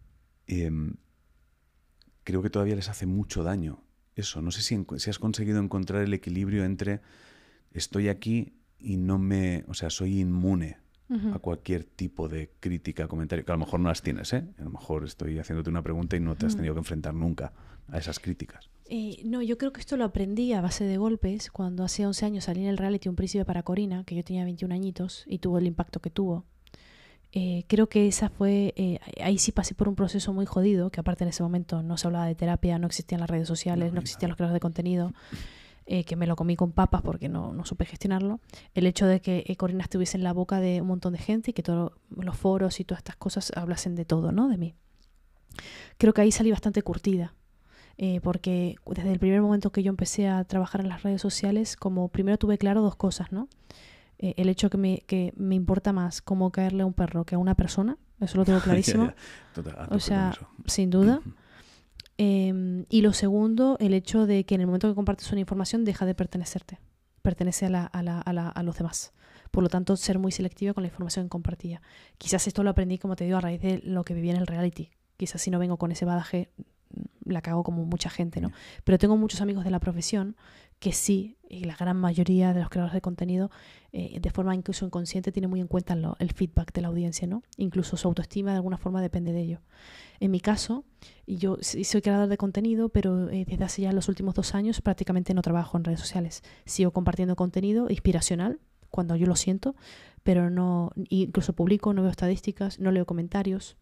creo que todavía les hace mucho daño eso. No sé si has conseguido encontrar el equilibrio entre estoy aquí y o sea, soy inmune a cualquier tipo de crítica, comentario, que a lo mejor no las tienes, ¿eh? A lo mejor estoy haciéndote una pregunta y no te has tenido que enfrentar nunca a esas críticas. No, yo creo que esto lo aprendí a base de golpes cuando hace 11 años salí en el reality Un Príncipe para Corina, que yo tenía 21 añitos y tuvo el impacto que tuvo. Creo que esa fue, ahí sí pasé por un proceso muy jodido, que aparte en ese momento no se hablaba de terapia, no existían las redes sociales, no existían los creadores de contenido, que me lo comí con papas porque no supe gestionarlo. El hecho de que Corina estuviese en la boca de un montón de gente y que todos los foros y todas estas cosas hablasen de todo, ¿no? De mí. Creo que ahí salí bastante curtida. Porque desde el primer momento que yo empecé a trabajar en las redes sociales, como primero tuve claro dos cosas, ¿no? El hecho que me importa más cómo caerle a un perro que a una persona, eso lo tengo clarísimo. Ya. Total, o sea, sin duda. Y lo segundo, el hecho de que en el momento que compartes una información deja de pertenecerte, pertenece a los demás. Por lo tanto, ser muy selectiva con la información que compartía. Quizás esto lo aprendí, como te digo, a raíz de lo que viví en el reality. Quizás si no vengo con ese bagaje, la cago como mucha gente, ¿no? Pero tengo muchos amigos de la profesión que sí, y la gran mayoría de los creadores de contenido, de forma incluso inconsciente, tienen muy en cuenta el feedback de la audiencia, ¿no? Incluso su autoestima de alguna forma depende de ello. En mi caso, yo soy creador de contenido, pero desde hace ya los últimos 2 años prácticamente no trabajo en redes sociales. Sigo compartiendo contenido inspiracional cuando yo lo siento, pero no, incluso publico, no veo estadísticas, no leo comentarios.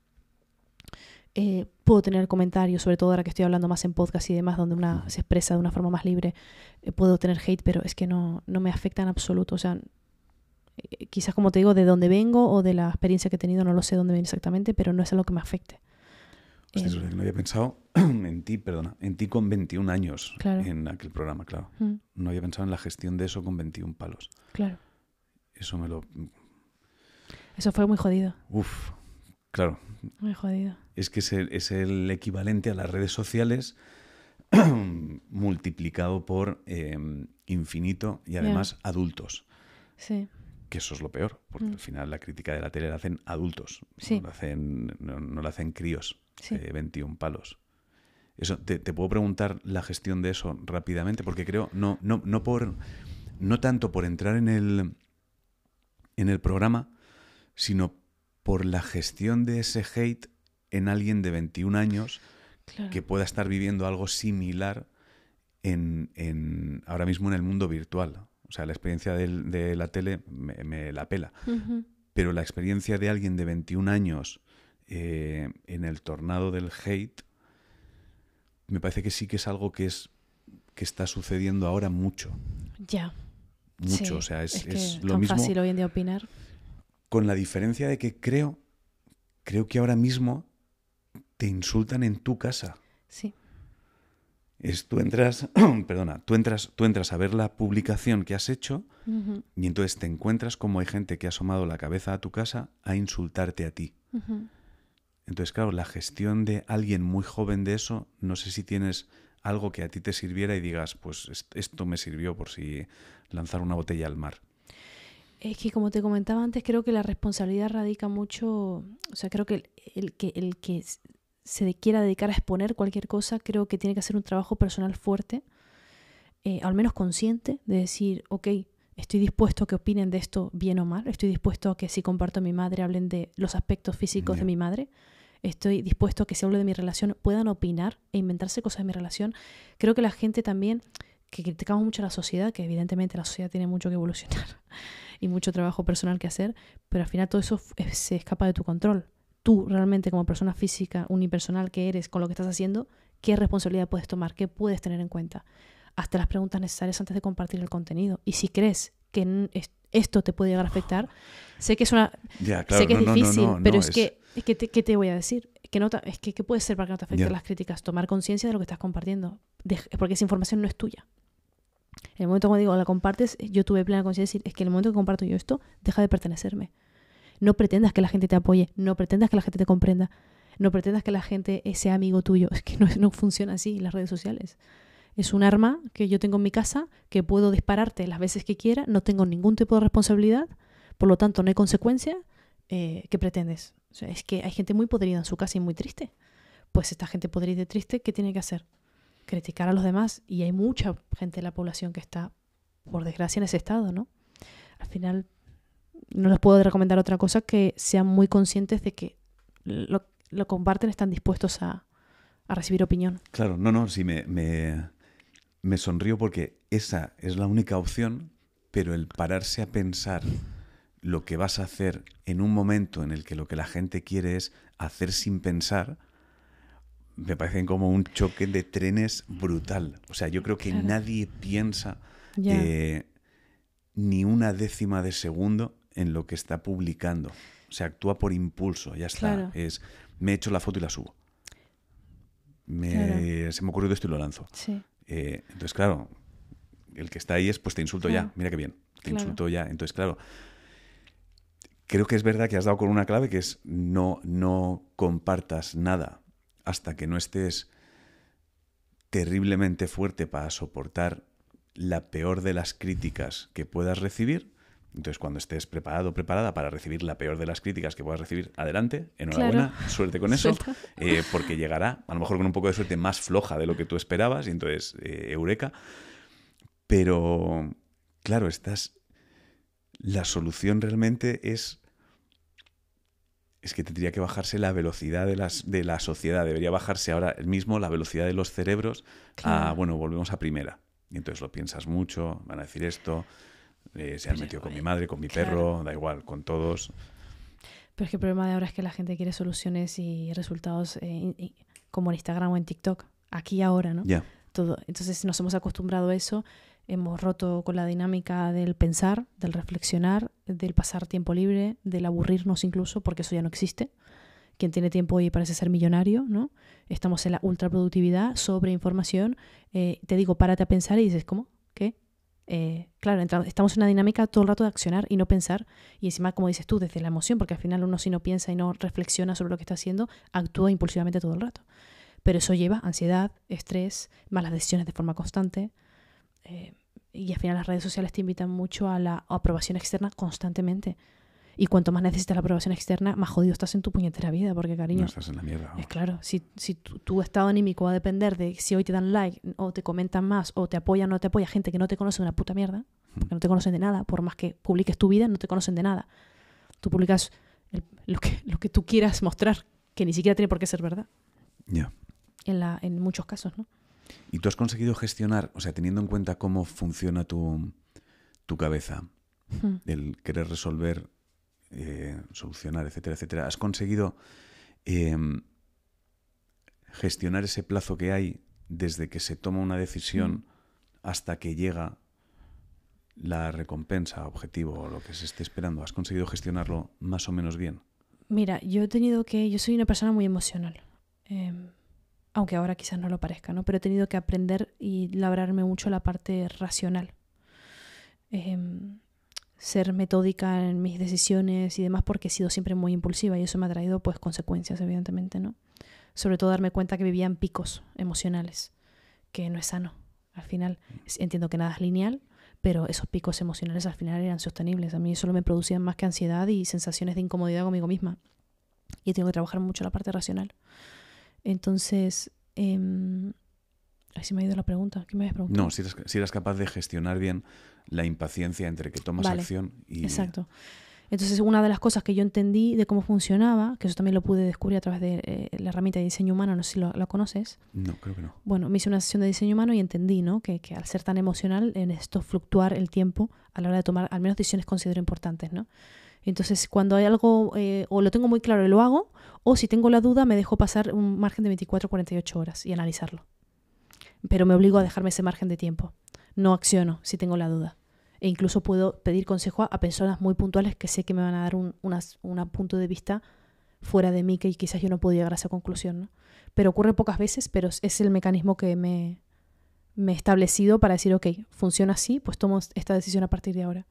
Puedo tener comentarios, sobre todo ahora que estoy hablando más en podcast y demás, donde una se expresa de una forma más libre, puedo tener hate, pero es que no me afecta en absoluto. O sea, quizás, como te digo, de dónde vengo o de la experiencia que he tenido, no lo sé dónde viene exactamente, pero no es algo que me afecte. Hostia, eso es que no había pensado en ti con 21 años, claro, en aquel programa, claro. No había pensado en la gestión de eso con 21 palos. Claro. Eso fue muy jodido. Uf, claro. Muy jodido. Es que es el equivalente a las redes sociales multiplicado por infinito y además adultos. Sí. Que eso es lo peor, porque al final la crítica de la tele la hacen adultos, sí. no la hacen críos, sí. 21 palos. Eso, te puedo preguntar la gestión de eso rápidamente, porque creo, no tanto por entrar en el programa, sino por la gestión de ese hate en alguien de 21 años claro. que pueda estar viviendo algo similar ahora mismo en el mundo virtual. O sea, la experiencia de la tele me la pela. Uh-huh. Pero la experiencia de alguien de 21 años en el tornado del hate, me parece que sí que es algo que está sucediendo ahora mucho. Ya. Mucho, sí, o sea, es lo tan mismo. Es fácil hoy en día opinar. Con la diferencia de que creo que ahora mismo te insultan en tu casa. Sí. Tú entras a ver la publicación que has hecho uh-huh. y entonces te encuentras como hay gente que ha asomado la cabeza a tu casa a insultarte a ti. Uh-huh. Entonces, claro, la gestión de alguien muy joven de eso, no sé si tienes algo que a ti te sirviera y digas, pues esto me sirvió por si lanzar una botella al mar. Es que, como te comentaba antes, creo que la responsabilidad radica mucho, o sea, creo que el que se quiera dedicar a exponer cualquier cosa, creo que tiene que hacer un trabajo personal fuerte, al menos consciente, de decir, ok, estoy dispuesto a que opinen de esto bien o mal, estoy dispuesto a que si comparto a mi madre hablen de los aspectos físicos de mi madre, estoy dispuesto a que si hablo de mi relación puedan opinar e inventarse cosas de mi relación. Creo que la gente también, que criticamos mucho a la sociedad, que evidentemente la sociedad tiene mucho que evolucionar y mucho trabajo personal que hacer, pero al final todo eso se escapa de tu control. Tú realmente, como persona física, unipersonal que eres, con lo que estás haciendo, ¿qué responsabilidad puedes tomar? ¿Qué puedes tener en cuenta? Hasta las preguntas necesarias antes de compartir el contenido. Y si crees que esto te puede llegar a afectar. Sé que es una... Ya, claro, sé que es difícil, pero no, es que ¿qué te voy a decir? ¿Qué puede ser para que no te afecten las críticas? Tomar conciencia de lo que estás compartiendo. Porque esa información no es tuya. En el momento, como digo, la compartes, yo tuve plena conciencia de decir, es que en el momento que comparto yo esto, deja de pertenecerme. No pretendas que la gente te apoye, no pretendas que la gente te comprenda, no pretendas que la gente sea amigo tuyo. Es que no funciona así las redes sociales. Es un arma que yo tengo en mi casa, que puedo dispararte las veces que quiera, no tengo ningún tipo de responsabilidad, por lo tanto no hay consecuencia. ¿Qué pretendes? O sea, es que hay gente muy podrida en su casa y muy triste. Pues esta gente podrida y triste, ¿qué tiene que hacer? Criticar a los demás. Y hay mucha gente de la población que está, por desgracia, en ese estado, ¿no? Al final, no les puedo recomendar otra cosa que sean muy conscientes de que lo comparten, están dispuestos a recibir opinión. Claro, sí, me sonrío porque esa es la única opción, pero el pararse a pensar lo que vas a hacer en un momento en el que lo que la gente quiere es hacer sin pensar, me parece como un choque de trenes brutal. O sea, yo creo que nadie piensa ni una décima de segundo en lo que está publicando. O sea, actúa por impulso, ya está. Claro. Me he hecho la foto y la subo. Se me ocurrió esto y lo lanzo. Sí. Entonces, claro, el que está ahí es, pues te insulto ya. Mira qué bien, te insulto ya. Entonces, claro, creo que es verdad que has dado con una clave que es no compartas nada hasta que no estés terriblemente fuerte para soportar la peor de las críticas que puedas recibir. Entonces, cuando estés preparado o preparada para recibir la peor de las críticas que puedas recibir, adelante, enhorabuena, suerte con eso, porque llegará, a lo mejor con un poco de suerte, más floja de lo que tú esperabas, y entonces, eureka. Pero, claro, la solución realmente es que tendría que bajarse la velocidad de la sociedad. Debería bajarse ahora mismo la velocidad de los cerebros a, bueno, volvemos a primera. Y entonces lo piensas mucho, van a decir esto, se han metido con mi madre, con mi perro, da igual, con todos. Pero es que el problema de ahora es que la gente quiere soluciones y resultados como en Instagram o en TikTok, aquí y ahora, ¿no? Ya. Todo. Entonces nos hemos acostumbrado a eso, hemos roto con la dinámica del pensar, del reflexionar, del pasar tiempo libre, del aburrirnos incluso, porque eso ya no existe. Quien tiene tiempo hoy parece ser millonario, ¿no? Estamos en la ultraproductividad, sobreinformación. Te digo, párate a pensar y dices, ¿cómo? ¿Qué? Claro, estamos en una dinámica todo el rato de accionar y no pensar. Y encima, como dices tú, desde la emoción, porque al final uno si no piensa y no reflexiona sobre lo que está haciendo, actúa impulsivamente todo el rato. Pero eso lleva ansiedad, estrés, malas decisiones de forma constante. Y al final las redes sociales te invitan mucho a la aprobación externa constantemente. Y cuanto más necesitas la aprobación externa, más jodido estás en tu puñetera vida, porque cariño... No estás en la mierda. Es claro, si tu estado anímico va a depender de si hoy te dan like o te comentan más o te apoyan o no te apoya gente que no te conoce una puta mierda, porque no te conocen de nada, por más que publiques tu vida, no te conocen de nada. Tú publicas lo que tú quieras mostrar, que ni siquiera tiene por qué ser verdad. Ya. En muchos casos, ¿no? ¿Y tú has conseguido gestionar, o sea, teniendo en cuenta cómo funciona tu cabeza, el querer resolver, solucionar, etcétera, etcétera, has conseguido gestionar ese plazo que hay desde que se toma una decisión hasta que llega la recompensa, objetivo o lo que se esté esperando? ¿Has conseguido gestionarlo más o menos bien? Mira, yo soy una persona muy emocional. Aunque ahora quizás no lo parezca, ¿no? Pero he tenido que aprender y labrarme mucho la parte racional. Ser metódica en mis decisiones y demás, porque he sido siempre muy impulsiva y eso me ha traído pues consecuencias, evidentemente, ¿no? Sobre todo darme cuenta que vivía en picos emocionales, que no es sano. Al final, entiendo que nada es lineal, pero esos picos emocionales al final eran sostenibles. A mí solo me producían más que ansiedad y sensaciones de incomodidad conmigo misma. Y he tenido que trabajar mucho la parte racional. Entonces, ahí se me ha ido la pregunta. ¿Qué me habías preguntado? No, si eras capaz de gestionar bien la impaciencia entre que tomas acción y... Exacto. Entonces, una de las cosas que yo entendí de cómo funcionaba, que eso también lo pude descubrir a través de la herramienta de diseño humano, no sé si lo conoces. No, creo que no. Bueno, me hice una sesión de diseño humano y entendí, ¿no? que al ser tan emocional, necesito fluctuar el tiempo a la hora de tomar al menos decisiones que considero importantes, ¿no? Entonces, cuando hay algo, o lo tengo muy claro y lo hago, o si tengo la duda, me dejo pasar un margen de 24 o 48 horas y analizarlo. Pero me obligo a dejarme ese margen de tiempo. No acciono si tengo la duda. E incluso puedo pedir consejo a personas muy puntuales que sé que me van a dar un punto de vista fuera de mí, que quizás yo no puedo llegar a esa conclusión, ¿no? Pero ocurre pocas veces, pero es el mecanismo que me he establecido para decir, ok, funciona así, pues tomo esta decisión a partir de ahora.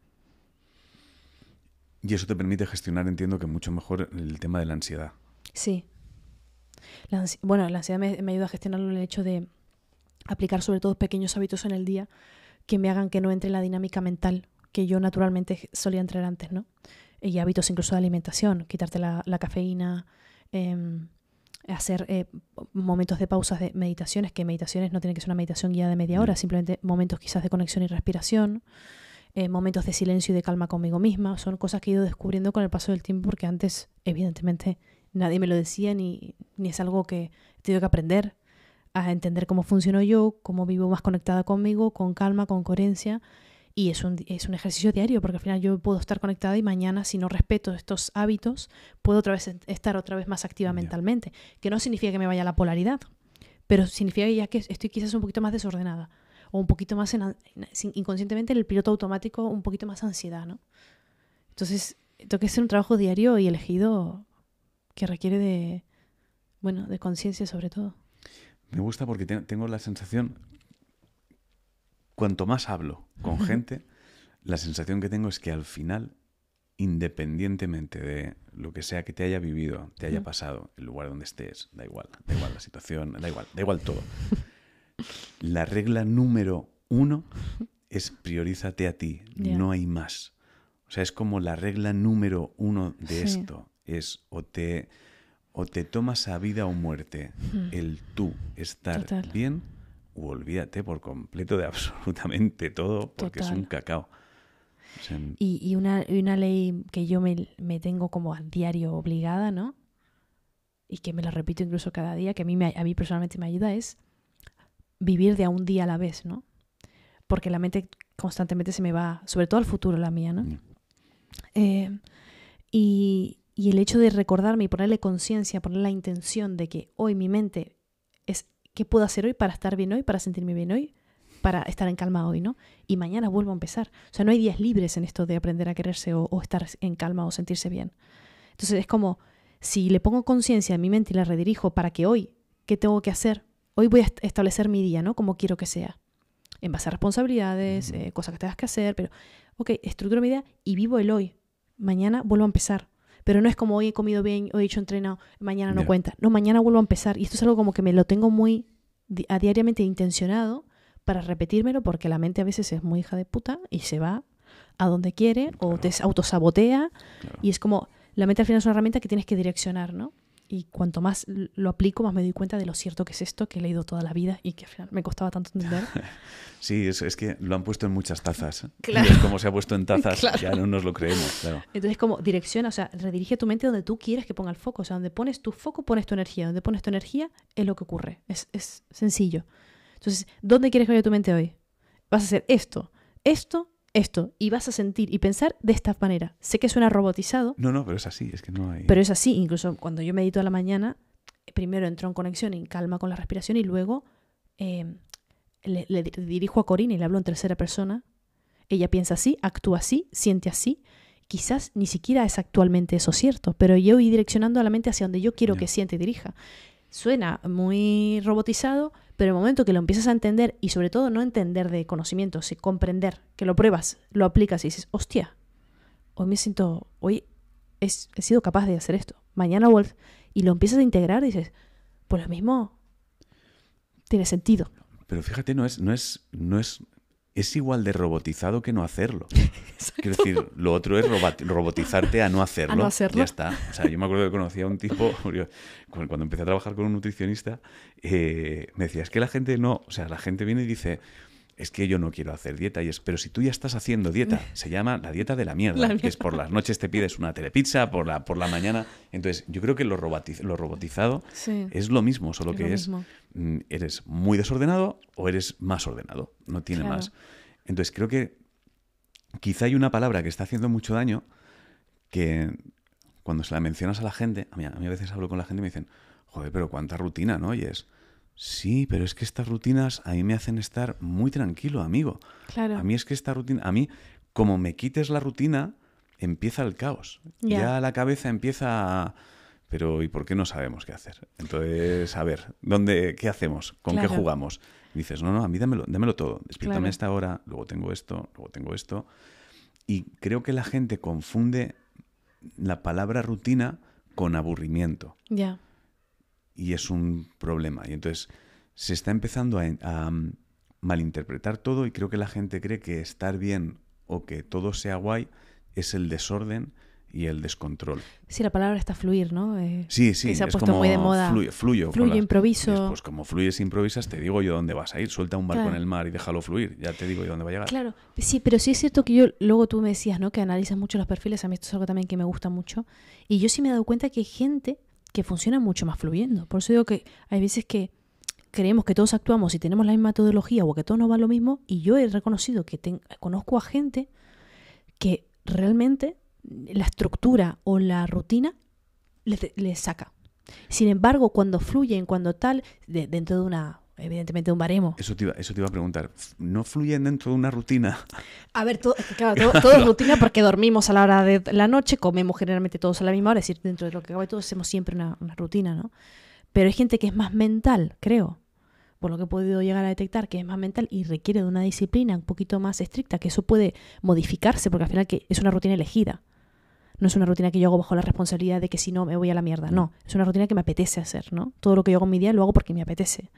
Y eso te permite gestionar, entiendo que mucho mejor el tema de la ansiedad. Sí. La ansiedad me ayuda a gestionarlo en el hecho de aplicar sobre todo pequeños hábitos en el día que me hagan que no entre en la dinámica mental que yo naturalmente solía entrar antes, ¿no? Y hábitos incluso de alimentación, quitarte la cafeína, hacer momentos de pausas de meditaciones, que meditaciones no tienen que ser una meditación guiada de media hora, simplemente momentos quizás de conexión y respiración, momentos de silencio y de calma conmigo misma. Son cosas que he ido descubriendo con el paso del tiempo, porque antes evidentemente nadie me lo decía ni es algo que he tenido que aprender a entender cómo funciono yo, cómo vivo más conectada conmigo, con calma, con coherencia. Y es un ejercicio diario, porque al final yo puedo estar conectada y mañana, si no respeto estos hábitos, puedo estar otra vez más activa mentalmente. Que no significa que me vaya a la polaridad, pero significa ya que estoy quizás un poquito más desordenada o un poquito más inconscientemente en el piloto automático, un poquito más ansiedad, ¿no? Entonces, tengo que hacer un trabajo diario y elegido que requiere de conciencia sobre todo. Me gusta porque tengo la sensación, cuanto más hablo con gente, la sensación que tengo es que al final, independientemente de lo que sea que te haya vivido, te haya pasado, el lugar donde estés, da igual la situación, da igual todo. La regla número 1 es priorízate a ti, no hay más. O sea, es como la regla número 1 de esto, es o te tomas a vida o muerte el tú estar bien, o olvídate por completo de absolutamente todo, porque es un cacao. O sea, y una ley que yo me tengo como a diario obligada, ¿no? Y que me la repito incluso cada día, que a mí personalmente me ayuda, es vivir de a un día a la vez, ¿no? Porque la mente constantemente se me va, sobre todo al futuro, la mía, ¿no? Y el hecho de recordarme y ponerle conciencia, poner la intención de que hoy mi mente es qué puedo hacer hoy para estar bien hoy, para sentirme bien hoy, para estar en calma hoy, ¿no? Y mañana vuelvo a empezar. O sea, no hay días libres en esto de aprender a quererse o estar en calma o sentirse bien. Entonces es como, si le pongo conciencia a mi mente y la redirijo para que hoy, ¿qué tengo que hacer? Hoy voy a establecer mi día, ¿no? Como quiero que sea. En base a responsabilidades, cosas que tengas que hacer, pero, ok, estructuro mi día y vivo el hoy. Mañana vuelvo a empezar. Pero no es como hoy he comido bien, hoy he hecho entrenado, mañana no cuenta. No, mañana vuelvo a empezar. Y esto es algo como que me lo tengo muy diariamente intencionado para repetírmelo, porque la mente a veces es muy hija de puta y se va a donde quiere o te autosabotea. Y es como, la mente al final es una herramienta que tienes que direccionar, ¿no? Y cuanto más lo aplico, más me doy cuenta de lo cierto que es esto, que he leído toda la vida y que al final me costaba tanto entender. Sí, es que lo han puesto en muchas tazas. Claro. Y es como se ha puesto en tazas, ya no nos lo creemos. Claro. Entonces, como direcciona, o sea, redirige tu mente donde tú quieres que ponga el foco. O sea, donde pones tu foco, pones tu energía. Donde pones tu energía, es lo que ocurre. Es sencillo. Entonces, ¿dónde quieres que vaya tu mente hoy? Vas a hacer esto. Y vas a sentir y pensar de esta manera. Sé que suena robotizado. No, pero es así, es que no hay... Pero es así, incluso cuando yo medito a la mañana, primero entro en conexión, en calma con la respiración y luego le dirijo a Corina y le hablo en tercera persona. Ella piensa así, actúa así, siente así. Quizás ni siquiera es actualmente eso cierto, pero yo voy direccionando a la mente hacia donde yo quiero que siente y dirija. Suena muy robotizado, pero en el momento que lo empiezas a entender, y sobre todo no entender de conocimiento, sino comprender, que lo pruebas, lo aplicas y dices, hostia, hoy he sido capaz de hacer esto. Mañana vuelvo y lo empiezas a integrar y dices, pues lo mismo tiene sentido. Pero fíjate, es igual de robotizado que no hacerlo. Quiero decir, lo otro es robotizarte a no hacerlo. A no hacerlo. Ya está. O sea, yo me acuerdo que conocí a un tipo, cuando empecé a trabajar con un nutricionista, me decía, es que la gente la gente viene y dice, es que yo no quiero hacer dieta. Pero si tú ya estás haciendo dieta, se llama la dieta de la mierda, que es por las noches te pides una telepizza, por la mañana. Entonces, yo creo que lo robotizado es lo mismo, solo que eres muy desordenado o eres más ordenado. No tiene más. Entonces, creo que quizá hay una palabra que está haciendo mucho daño que cuando se la mencionas a la gente, a mí a veces hablo con la gente y me dicen, joder, pero cuánta rutina, ¿no? Y es... Sí, pero es que estas rutinas a mí me hacen estar muy tranquilo, amigo. Claro. A mí es que esta rutina... A mí, como me quites la rutina, empieza el caos. Ya la cabeza empieza a... Pero ¿y por qué no sabemos qué hacer? Entonces, a ver, ¿qué hacemos? ¿Con qué jugamos? Y dices, no, a mí dámelo todo. Despiértame a esta hora, luego tengo esto, luego tengo esto. Y creo que la gente confunde la palabra rutina con aburrimiento. Ya. Y es un problema. Y entonces se está empezando a malinterpretar todo y creo que la gente cree que estar bien o que todo sea guay es el desorden y el descontrol. Sí, la palabra está fluir, ¿no? Sí, se ha es puesto como muy de moda. Fluyo, improviso. Pues como fluyes e improvisas, te digo yo dónde vas a ir. Suelta un barco en el mar y déjalo fluir. Ya te digo yo dónde va a llegar. Claro, sí, pero sí es cierto que luego tú me decías, ¿no? Que analizas mucho los perfiles. A mí esto es algo también que me gusta mucho. Y yo sí me he dado cuenta que hay gente que funciona mucho más fluyendo. Por eso digo que hay veces que creemos que todos actuamos y tenemos la misma metodología o que todos nos va lo mismo. Y yo he reconocido que conozco a gente que realmente la estructura o la rutina les saca. Sin embargo, cuando fluyen, cuando tal, dentro de evidentemente un baremo. Eso te iba a preguntar. ¿No fluyen dentro de una rutina? A ver, todo es rutina porque dormimos a la hora de la noche, comemos generalmente todos a la misma hora, es decir, dentro de lo que cabe todos hacemos siempre una rutina, ¿no? Pero hay gente que es más mental, creo, por lo que he podido llegar a detectar, que es más mental y requiere de una disciplina un poquito más estricta, que eso puede modificarse porque al final que es una rutina elegida. No es una rutina que yo hago bajo la responsabilidad de que si no me voy a la mierda. No, es una rutina que me apetece hacer, ¿no? Todo lo que yo hago en mi día lo hago porque me apetece.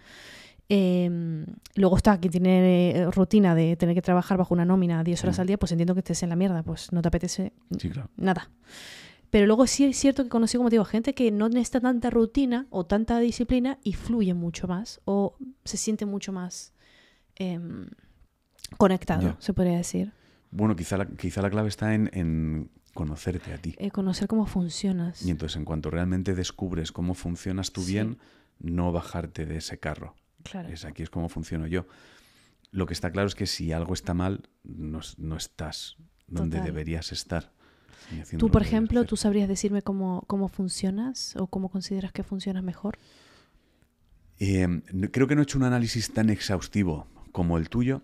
Luego está quien tiene rutina de tener que trabajar bajo una nómina 10 horas al día, pues entiendo que estés en la mierda, pues no te apetece nada. Pero luego sí es cierto que conocí, como te digo, gente que no necesita tanta rutina o tanta disciplina y fluye mucho más o se siente mucho más conectado, se podría decir. Bueno, quizá la clave está en conocerte a ti. Conocer cómo funcionas. Y entonces, en cuanto realmente descubres cómo funcionas tú bien, no bajarte de ese carro. Claro. Aquí es como funciono yo. Lo que está claro es que si algo está mal, no estás donde deberías estar. Tú, por ejemplo, ¿tú sabrías decirme cómo funcionas o cómo consideras que funcionas mejor? Creo que no he hecho un análisis tan exhaustivo como el tuyo.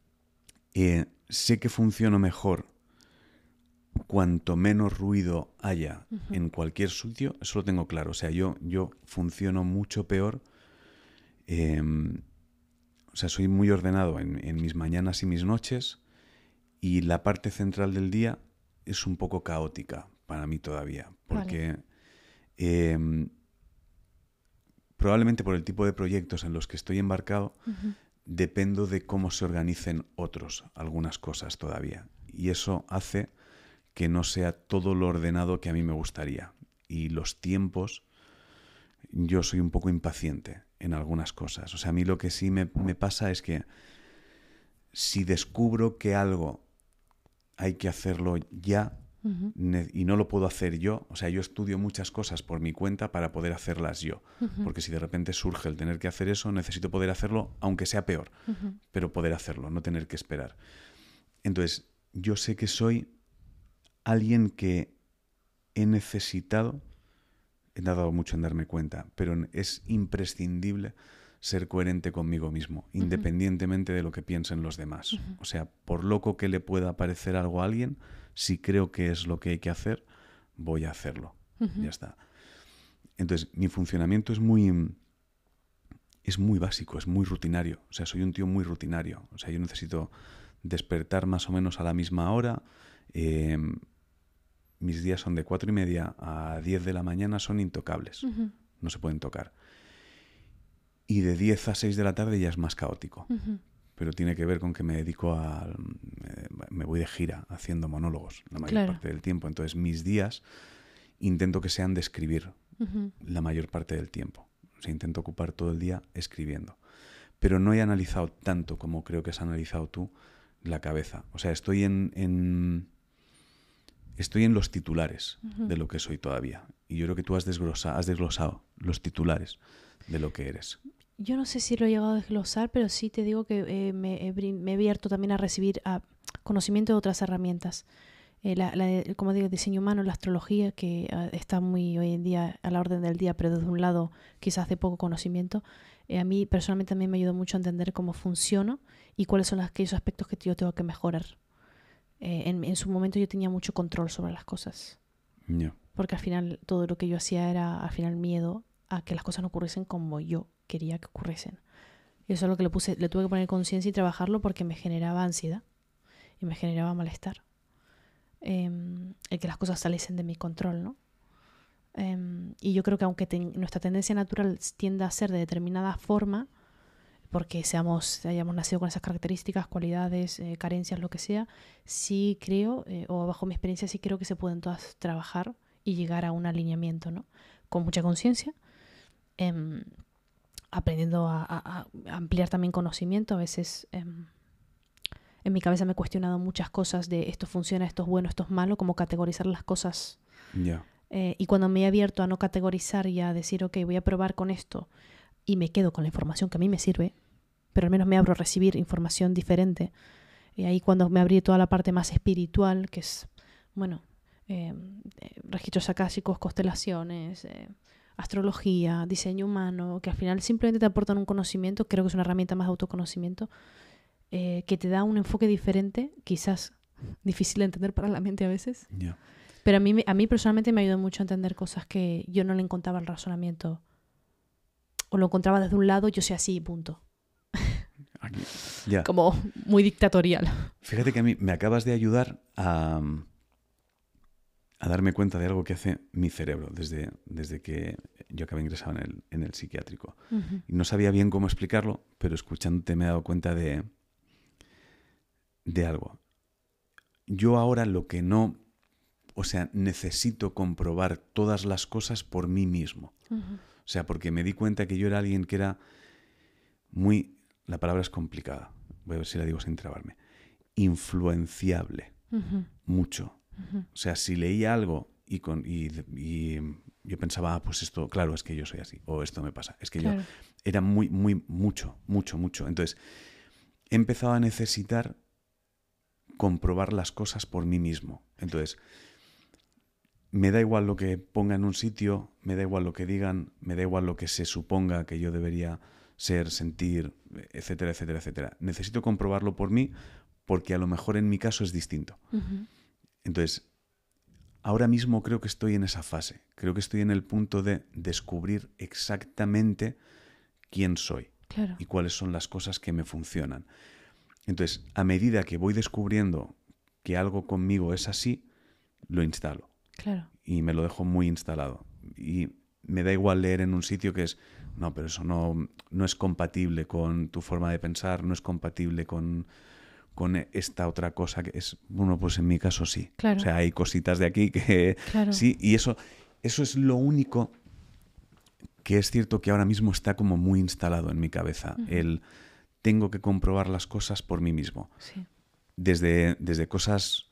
Sé que funciono mejor cuanto menos ruido haya en cualquier sitio. Eso lo tengo claro. O sea, yo funciono mucho peor. O sea, soy muy ordenado en mis mañanas y mis noches y la parte central del día es un poco caótica para mí todavía, porque probablemente por el tipo de proyectos en los que estoy embarcado dependo de cómo se organicen algunas cosas todavía, y eso hace que no sea todo lo ordenado que a mí me gustaría, y los tiempos, yo soy un poco impaciente en algunas cosas. O sea, a mí lo que sí me pasa es que si descubro que algo hay que hacerlo ya y no lo puedo hacer yo, o sea, yo estudio muchas cosas por mi cuenta para poder hacerlas yo, porque si de repente surge el tener que hacer eso, necesito poder hacerlo, aunque sea peor, pero poder hacerlo, no tener que esperar. Entonces, yo sé que soy alguien que he tardado mucho en darme cuenta, pero es imprescindible ser coherente conmigo mismo, independientemente de lo que piensen los demás. O sea, por loco que le pueda parecer algo a alguien, si creo que es lo que hay que hacer, voy a hacerlo. Ya está. Entonces, mi funcionamiento es muy básico, es muy rutinario. O sea, soy un tío muy rutinario. O sea, yo necesito despertar más o menos a la misma hora. Mis días son de 4:30 a 10 de la mañana, son intocables. No se pueden tocar. Y de 10 a 6 de la tarde ya es más caótico. Pero tiene que ver con que me dedico me voy de gira haciendo monólogos la mayor parte del tiempo. Entonces mis días intento que sean de escribir la mayor parte del tiempo. O sea, intento ocupar todo el día escribiendo. Pero no he analizado tanto como creo que has analizado tú la cabeza. O sea, estoy en los titulares de lo que soy todavía. Y yo creo que tú has desglosado los titulares de lo que eres. Yo no sé si lo he llegado a desglosar, pero sí te digo que me he abierto también a recibir conocimiento de otras herramientas. Como digo, el diseño humano, la astrología, que está muy hoy en día a la orden del día, pero desde un lado quizás de poco conocimiento. A mí personalmente también me ayudó mucho a entender cómo funciono y cuáles son aquellos aspectos que yo tengo que mejorar. en su momento yo tenía mucho control sobre las cosas. Yeah. Porque al final todo lo que yo hacía era al final miedo a que las cosas no ocurriesen como yo quería que ocurriesen. Y eso es lo que le tuve que poner conciencia y trabajarlo porque me generaba ansiedad y me generaba malestar. El que las cosas saliesen de mi control, ¿no? Y yo creo que aunque nuestra tendencia natural tienda a ser de determinada forma, porque hayamos nacido con esas características, cualidades, carencias, lo que sea, sí creo, o bajo mi experiencia sí creo que se pueden todas trabajar y llegar a un alineamiento, ¿no? Con mucha conciencia, aprendiendo a ampliar también conocimiento. A veces en mi cabeza me he cuestionado muchas cosas de esto funciona, esto es bueno, esto es malo, como categorizar las cosas. Yeah. Y cuando me he abierto a no categorizar y a decir, ok, voy a probar con esto y me quedo con la información que a mí me sirve, pero al menos me abro a recibir información diferente. Y ahí cuando me abrí toda la parte más espiritual, que es, bueno, registros acásicos, constelaciones, astrología, diseño humano, que al final simplemente te aportan un conocimiento, creo que es una herramienta más de autoconocimiento, que te da un enfoque diferente, quizás difícil de entender para la mente a veces. Yeah. Pero a mí personalmente me ayudó mucho a entender cosas que yo no le encontraba el razonamiento. O lo encontraba desde un lado, yo sé así, punto. Aquí. Yeah. Como muy dictatorial. Fíjate que a mí me acabas de ayudar a darme cuenta de algo que hace mi cerebro desde que yo acabé ingresado en el psiquiátrico. Uh-huh. Y no sabía bien cómo explicarlo, pero escuchándote me he dado cuenta de algo. Yo ahora necesito comprobar todas las cosas por mí mismo. Uh-huh. O sea, porque me di cuenta que yo era alguien que era muy... La palabra es complicada. Voy a ver si la digo sin trabarme. Influenciable. Uh-huh. Mucho. Uh-huh. O sea, si leía algo y yo pensaba, pues esto, claro, es que yo soy así. O esto me pasa. Es que claro. Yo era mucho. Entonces, he empezado a necesitar comprobar las cosas por mí mismo. Entonces... Me da igual lo que ponga en un sitio, me da igual lo que digan, me da igual lo que se suponga que yo debería ser, sentir, etcétera, etcétera, etcétera. Necesito comprobarlo por mí porque a lo mejor en mi caso es distinto. Uh-huh. Entonces, ahora mismo creo que estoy en esa fase. Creo que estoy en el punto de descubrir exactamente quién soy. Claro. Y cuáles son las cosas que me funcionan. Entonces, a medida que voy descubriendo que algo conmigo es así, lo instalo. Claro. Y me lo dejo muy instalado. Y me da igual leer en un sitio que es, no, pero eso no es compatible con tu forma de pensar, no es compatible con esta otra cosa que es, bueno, pues en mi caso sí. Claro. O sea, hay cositas de aquí que claro. Sí, y eso es lo único que es cierto que ahora mismo está como muy instalado en mi cabeza. Uh-huh. Tengo que comprobar las cosas por mí mismo. Sí. Desde cosas...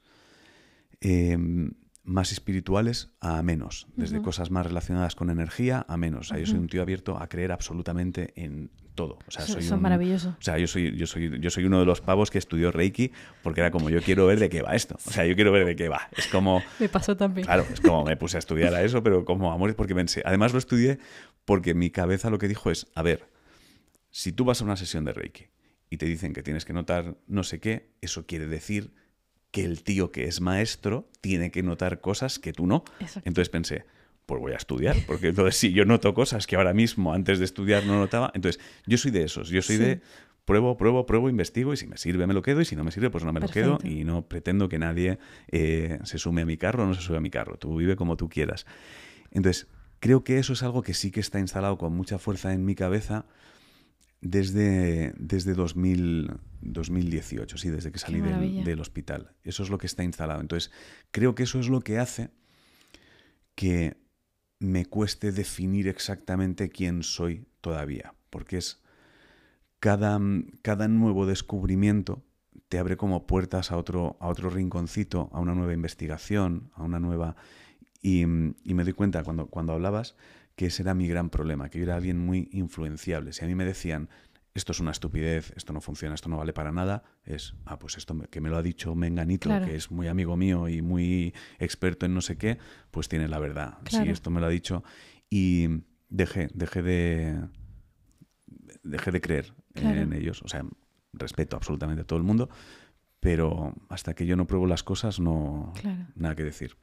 más espirituales a menos, desde uh-huh. cosas más relacionadas con energía a menos. O sea, yo soy un tío abierto a creer absolutamente en todo. O sea, soy maravilloso. O sea, yo soy uno de los pavos que estudió Reiki porque era como, yo quiero ver de qué va esto. O sea, yo quiero ver de qué va. Es como... Me pasó también. Claro, es como me puse a estudiar a eso, pero como amores, porque pensé... Además lo estudié porque mi cabeza lo que dijo es, a ver, si tú vas a una sesión de Reiki y te dicen que tienes que notar no sé qué, eso quiere decir que el tío que es maestro tiene que notar cosas que tú no. Exacto. Entonces pensé, pues voy a estudiar, porque entonces si yo noto cosas que ahora mismo antes de estudiar no notaba, entonces yo soy de esos, yo soy de pruebo, investigo y si me sirve me lo quedo y si no me sirve pues no me Perfecto. lo quedo y no pretendo que nadie se sume a mi carro o no se sube a mi carro, tú vive como tú quieras. Entonces creo que eso es algo que sí que está instalado con mucha fuerza en mi cabeza desde 2018, sí, desde que salí del hospital. Eso es lo que está instalado. Entonces, creo que eso es lo que hace que me cueste definir exactamente quién soy todavía, porque es cada nuevo descubrimiento te abre como puertas a otro rinconcito, a una nueva investigación, a una nueva... Y me doy cuenta cuando hablabas que ese era mi gran problema, que yo era alguien muy influenciable. Si a mí me decían, esto es una estupidez, esto no funciona, esto no vale para nada, es, pues esto que me lo ha dicho Menganito, claro, que es muy amigo mío y muy experto en no sé qué, pues tiene la verdad. Claro. Sí, esto me lo ha dicho. Y dejé de creer, claro, en ellos. O sea, respeto absolutamente a todo el mundo, pero hasta que yo no pruebo las cosas, no Claro. nada que decir.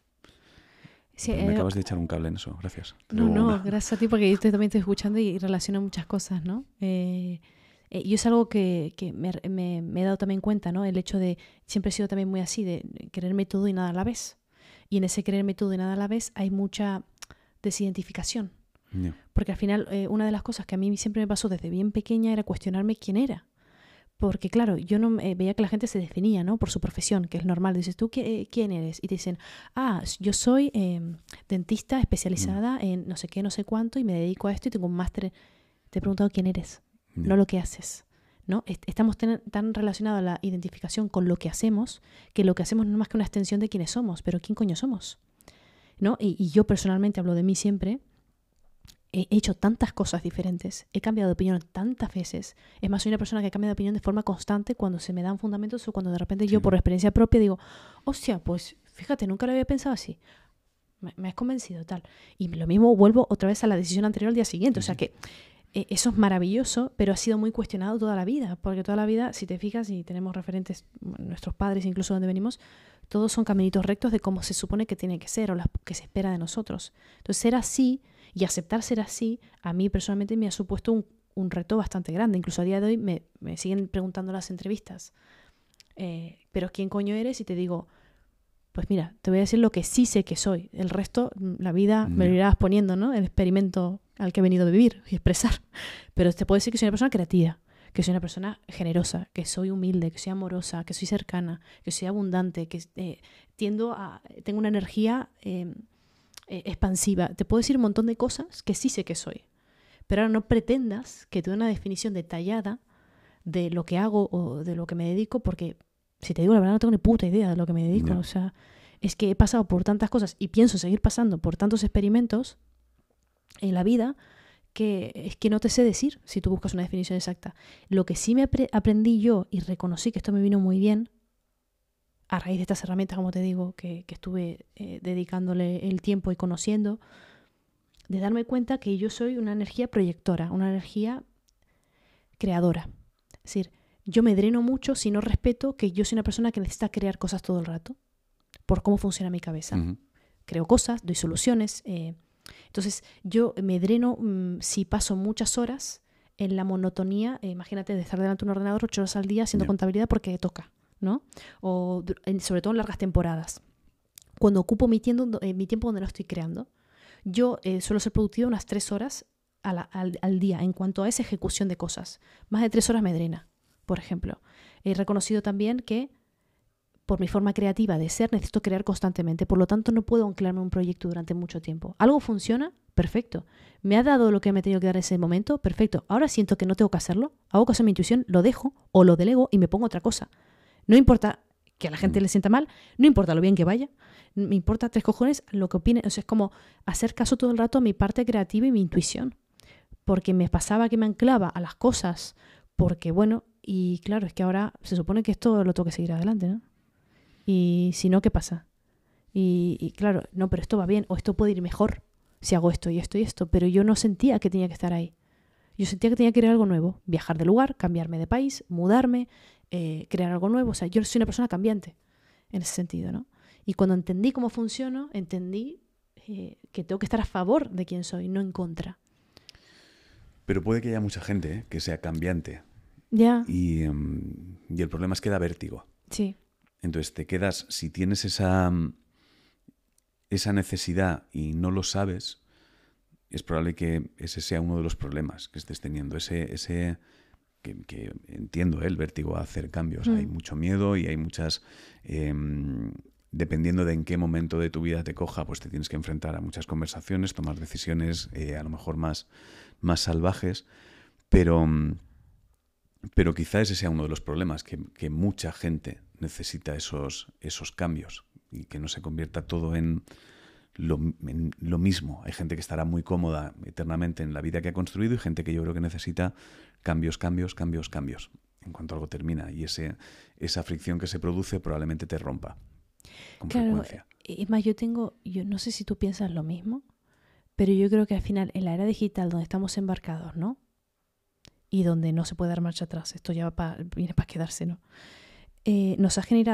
Sí, Me acabas de echar un cable en eso, gracias. No, gracias a ti porque yo también estoy escuchando y relaciono muchas cosas, ¿no? Y es algo que me he dado también cuenta, ¿no? El hecho de, siempre he sido también muy así, de quererme todo y nada a la vez. Y en ese quererme todo y nada a la vez hay mucha desidentificación. Yeah. Porque al final una de las cosas que a mí siempre me pasó desde bien pequeña era cuestionarme quién era. Porque claro, yo no veía que la gente se definía, ¿no? Por su profesión, que es normal. Dices, ¿tú quién eres? Y te dicen, yo soy dentista especializada en no sé qué, no sé cuánto, y me dedico a esto y tengo un máster. Te he preguntado quién eres, no lo que haces, ¿no? Estamos tan relacionados a la identificación con lo que hacemos, que lo que hacemos no es más que una extensión de quiénes somos, pero ¿quién coño somos? ¿No? Y yo personalmente hablo de mí siempre. He hecho tantas cosas diferentes, he cambiado de opinión tantas veces. Es más, soy una persona que cambia de opinión de forma constante cuando se me dan fundamentos o cuando de repente yo por experiencia propia digo, hostia, pues fíjate, nunca lo había pensado así. Me has convencido, tal. Y lo mismo vuelvo otra vez a la decisión anterior al día siguiente. O sea que eso es maravilloso, pero ha sido muy cuestionado toda la vida. Porque toda la vida, si te fijas, y tenemos referentes, nuestros padres, incluso donde venimos, todos son caminitos rectos de cómo se supone que tiene que ser o las que se espera de nosotros. Entonces, ser así y aceptar ser así, a mí personalmente me ha supuesto un reto bastante grande. Incluso a día de hoy me siguen preguntando en las entrevistas, ¿pero quién coño eres? Y te digo, pues mira, te voy a decir lo que sí sé que soy. El resto, la vida me lo irás poniendo, ¿no? El experimento al que he venido a vivir y expresar. Pero te puedo decir que soy una persona creativa, que soy una persona generosa, que soy humilde, que soy amorosa, que soy cercana, que soy abundante, que tengo una energía expansiva. Te puedo decir un montón de cosas que sí sé que soy. Pero ahora no pretendas que te dé una definición detallada de lo que hago o de lo que me dedico, porque si te digo la verdad no tengo ni puta idea de lo que me dedico. No. O sea, es que he pasado por tantas cosas y pienso seguir pasando por tantos experimentos en la vida que es que no te sé decir si tú buscas una definición exacta. Lo que sí me aprendí yo y reconocí que esto me vino muy bien a raíz de estas herramientas, como te digo, que estuve dedicándole el tiempo y conociendo, de darme cuenta que yo soy una energía proyectora, una energía creadora. Es decir, yo me dreno mucho si no respeto que yo soy una persona que necesita crear cosas todo el rato, por cómo funciona mi cabeza. Uh-huh. Creo cosas, doy soluciones. Entonces, yo me dreno si paso muchas horas en la monotonía, imagínate, de estar delante de un ordenador 8 horas al día haciendo contabilidad porque toca, ¿no? O sobre todo en largas temporadas. Cuando ocupo mi tiempo donde no estoy creando, yo suelo ser productiva unas 3 horas al día en cuanto a esa ejecución de cosas. Más de 3 horas me drena, por ejemplo. He reconocido también que por mi forma creativa de ser necesito crear constantemente, por lo tanto no puedo anclarme a un proyecto durante mucho tiempo. ¿Algo funciona? Perfecto. ¿Me ha dado lo que me he tenido que dar en ese momento? Perfecto. Ahora siento que no tengo que hacerlo, hago caso a mi intuición, lo dejo o lo delego y me pongo otra cosa. No importa que a la gente le sienta mal, no importa lo bien que vaya, me importa 3 cojones lo que opine. O sea, es como hacer caso todo el rato a mi parte creativa y mi intuición. Porque me pasaba que me anclaba a las cosas, porque bueno, y claro, es que ahora se supone que esto lo tengo que seguir adelante, ¿no? Y si no, ¿qué pasa? Y claro, no, pero esto va bien, o esto puede ir mejor si hago esto y esto y esto, pero yo no sentía que tenía que estar ahí. Yo sentía que tenía que crear algo nuevo, viajar de lugar, cambiarme de país, mudarme, crear algo nuevo. O sea, yo soy una persona cambiante en ese sentido, ¿no? Y cuando entendí cómo funciono, entendí que tengo que estar a favor de quien soy, no en contra. Pero puede que haya mucha gente que sea cambiante. Ya. Y el problema es que da vértigo. Sí. Entonces te quedas, si tienes esa necesidad y no lo sabes, es probable que ese sea uno de los problemas que estés teniendo. Ese que entiendo, el vértigo a hacer cambios. Hay mucho miedo y hay muchas... dependiendo de en qué momento de tu vida te coja, pues te tienes que enfrentar a muchas conversaciones, tomar decisiones a lo mejor más salvajes, pero quizá ese sea uno de los problemas, que mucha gente necesita esos cambios y que no se convierta todo en lo mismo. Hay gente que estará muy cómoda eternamente en la vida que ha construido y gente que yo creo que necesita cambios en cuanto algo termina, y esa fricción que se produce probablemente te rompa con frecuencia. Es más, yo no sé si tú piensas lo mismo, pero yo creo que al final en la era digital donde estamos embarcados, ¿no? Y donde no se puede dar marcha atrás, esto ya viene para quedarse, ¿no? nos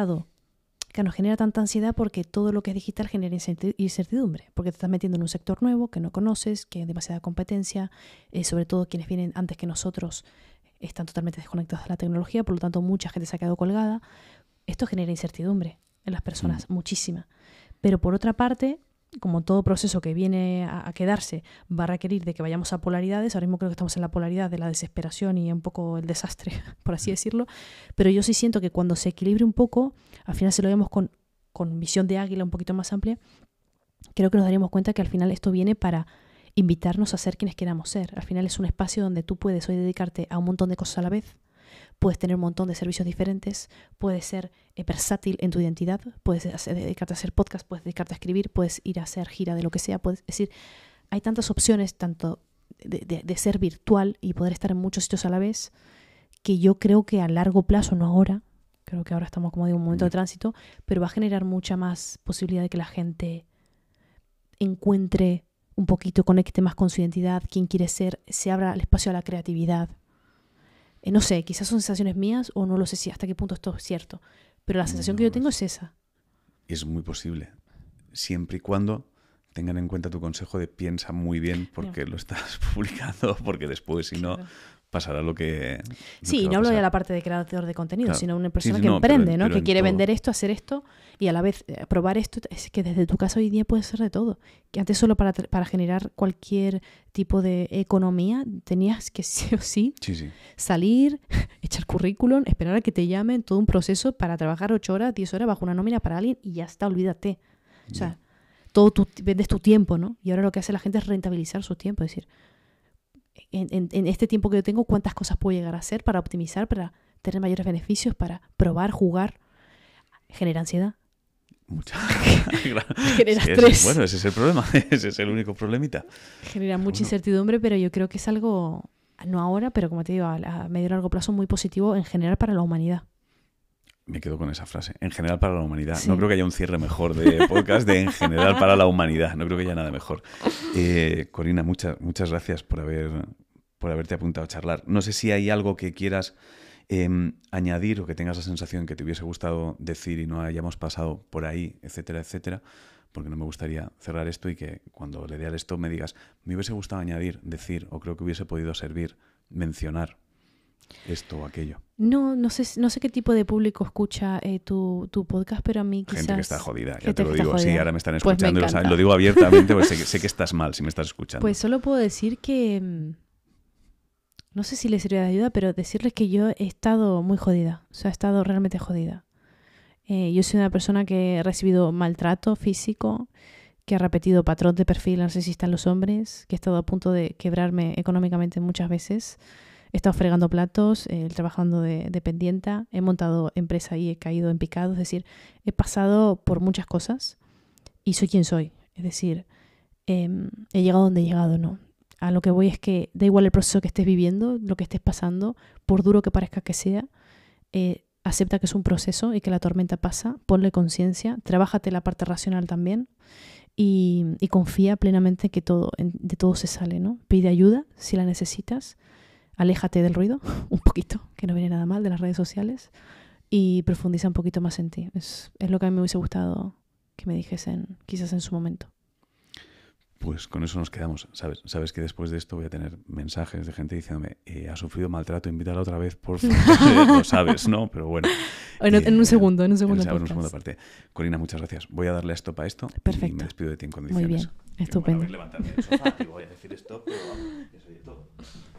genera tanta ansiedad porque todo lo que es digital genera incertidumbre, porque te estás metiendo en un sector nuevo que no conoces, que hay demasiada competencia, sobre todo quienes vienen antes que nosotros están totalmente desconectados de la tecnología, por lo tanto mucha gente se ha quedado colgada. Esto genera incertidumbre en las personas, muchísima. Pero por otra parte, como todo proceso que viene a quedarse va a requerir de que vayamos a polaridades, ahora mismo creo que estamos en la polaridad de la desesperación y un poco el desastre, por así decirlo, pero yo sí siento que cuando se equilibre un poco, al final se lo vemos con visión de águila un poquito más amplia, creo que nos daríamos cuenta que al final esto viene para invitarnos a ser quienes queramos ser. Al final es un espacio donde tú puedes hoy dedicarte a un montón de cosas a la vez, puedes tener un montón de servicios diferentes, puedes ser versátil en tu identidad, puedes dedicarte a hacer podcast, puedes dedicarte a escribir, puedes ir a hacer gira de lo que sea. Es decir, hay tantas opciones, tanto de ser virtual y poder estar en muchos sitios a la vez, que yo creo que a largo plazo, no ahora, creo que ahora estamos como en un momento de tránsito, pero va a generar mucha más posibilidad de que la gente encuentre un poquito, conecte más con su identidad, quién quiere ser, se abra el espacio a la creatividad. No sé, quizás son sensaciones mías o no lo sé si hasta qué punto esto es cierto, pero la sensación que yo tengo es esa. Es muy posible, siempre y cuando tengan en cuenta tu consejo de piensa muy bien porque lo estás publicando, porque después si no pasará lo que... Sí, no hablo ya de la parte de creador de contenido, sino una persona que emprende, ¿no? Que quiere vender esto, hacer esto y a la vez probar esto. Es que desde tu casa hoy día puede ser de todo. Que antes solo para generar cualquier tipo de economía tenías que sí o sí salir, echar currículum, esperar a que te llamen, todo un proceso para trabajar 8 horas, 10 horas bajo una nómina para alguien y ya está, olvídate. O sea, vendes tu tiempo, ¿no? Y ahora lo que hace la gente es rentabilizar su tiempo, es decir, en este tiempo que yo tengo, ¿cuántas cosas puedo llegar a hacer para optimizar, para tener mayores beneficios, para probar, jugar? Genera ansiedad. Mucha. Genera estrés. Bueno, ese es el problema. Ese es el único problemita. Genera mucha incertidumbre, pero yo creo que es algo, no ahora, pero como te digo, a medio y largo plazo muy positivo en general para la humanidad. Me quedo con esa frase. En general para la humanidad. Sí. No creo que haya un cierre mejor de podcast de en general para la humanidad. No creo que haya nada mejor. Corina, muchas gracias por haberte apuntado a charlar. No sé si hay algo que quieras añadir o que tengas la sensación que te hubiese gustado decir y no hayamos pasado por ahí, etcétera, etcétera, porque no me gustaría cerrar esto y que cuando le dé al stop me digas, me hubiese gustado añadir, decir, o creo que hubiese podido servir, mencionar esto o aquello. No sé qué tipo de público escucha tu podcast, pero a mí quizás... Gente que está jodida, ya te lo digo. Sí, ahora me están escuchando y lo digo abiertamente porque sé que estás mal si me estás escuchando. Pues solo puedo decir que... No sé si les sirve de ayuda, pero decirles que yo he estado muy jodida. O sea, he estado realmente jodida. Yo soy una persona que ha recibido maltrato físico, que ha repetido patrón de perfil narcisista en los hombres, que he estado a punto de quebrarme económicamente muchas veces. He estado fregando platos, trabajando de dependienta, he montado empresa y he caído en picado. Es decir, he pasado por muchas cosas y soy quien soy. Es decir, he llegado donde he llegado, ¿no? A lo que voy es que da igual el proceso que estés viviendo, lo que estés pasando, por duro que parezca que sea, acepta que es un proceso y que la tormenta pasa, ponle conciencia, trabájate la parte racional también y confía plenamente que de todo se sale, ¿no? Pide ayuda si la necesitas, aléjate del ruido un poquito, que no viene nada mal de las redes sociales y profundiza un poquito más en ti. Es lo que a mí me hubiese gustado que me dijesen quizás en su momento. Pues con eso nos quedamos. Sabes que después de esto voy a tener mensajes de gente diciéndome ha sufrido maltrato, invítala otra vez, por favor. Lo sabes, ¿no? Pero bueno. En un segundo parte. Corina, muchas gracias. Voy a darle a stop a esto. Perfecto. Y me despido de ti en condiciones. Muy bien, estupendo. Levantarme del sofá y voy a decir stop, pero vamos, eso y todo.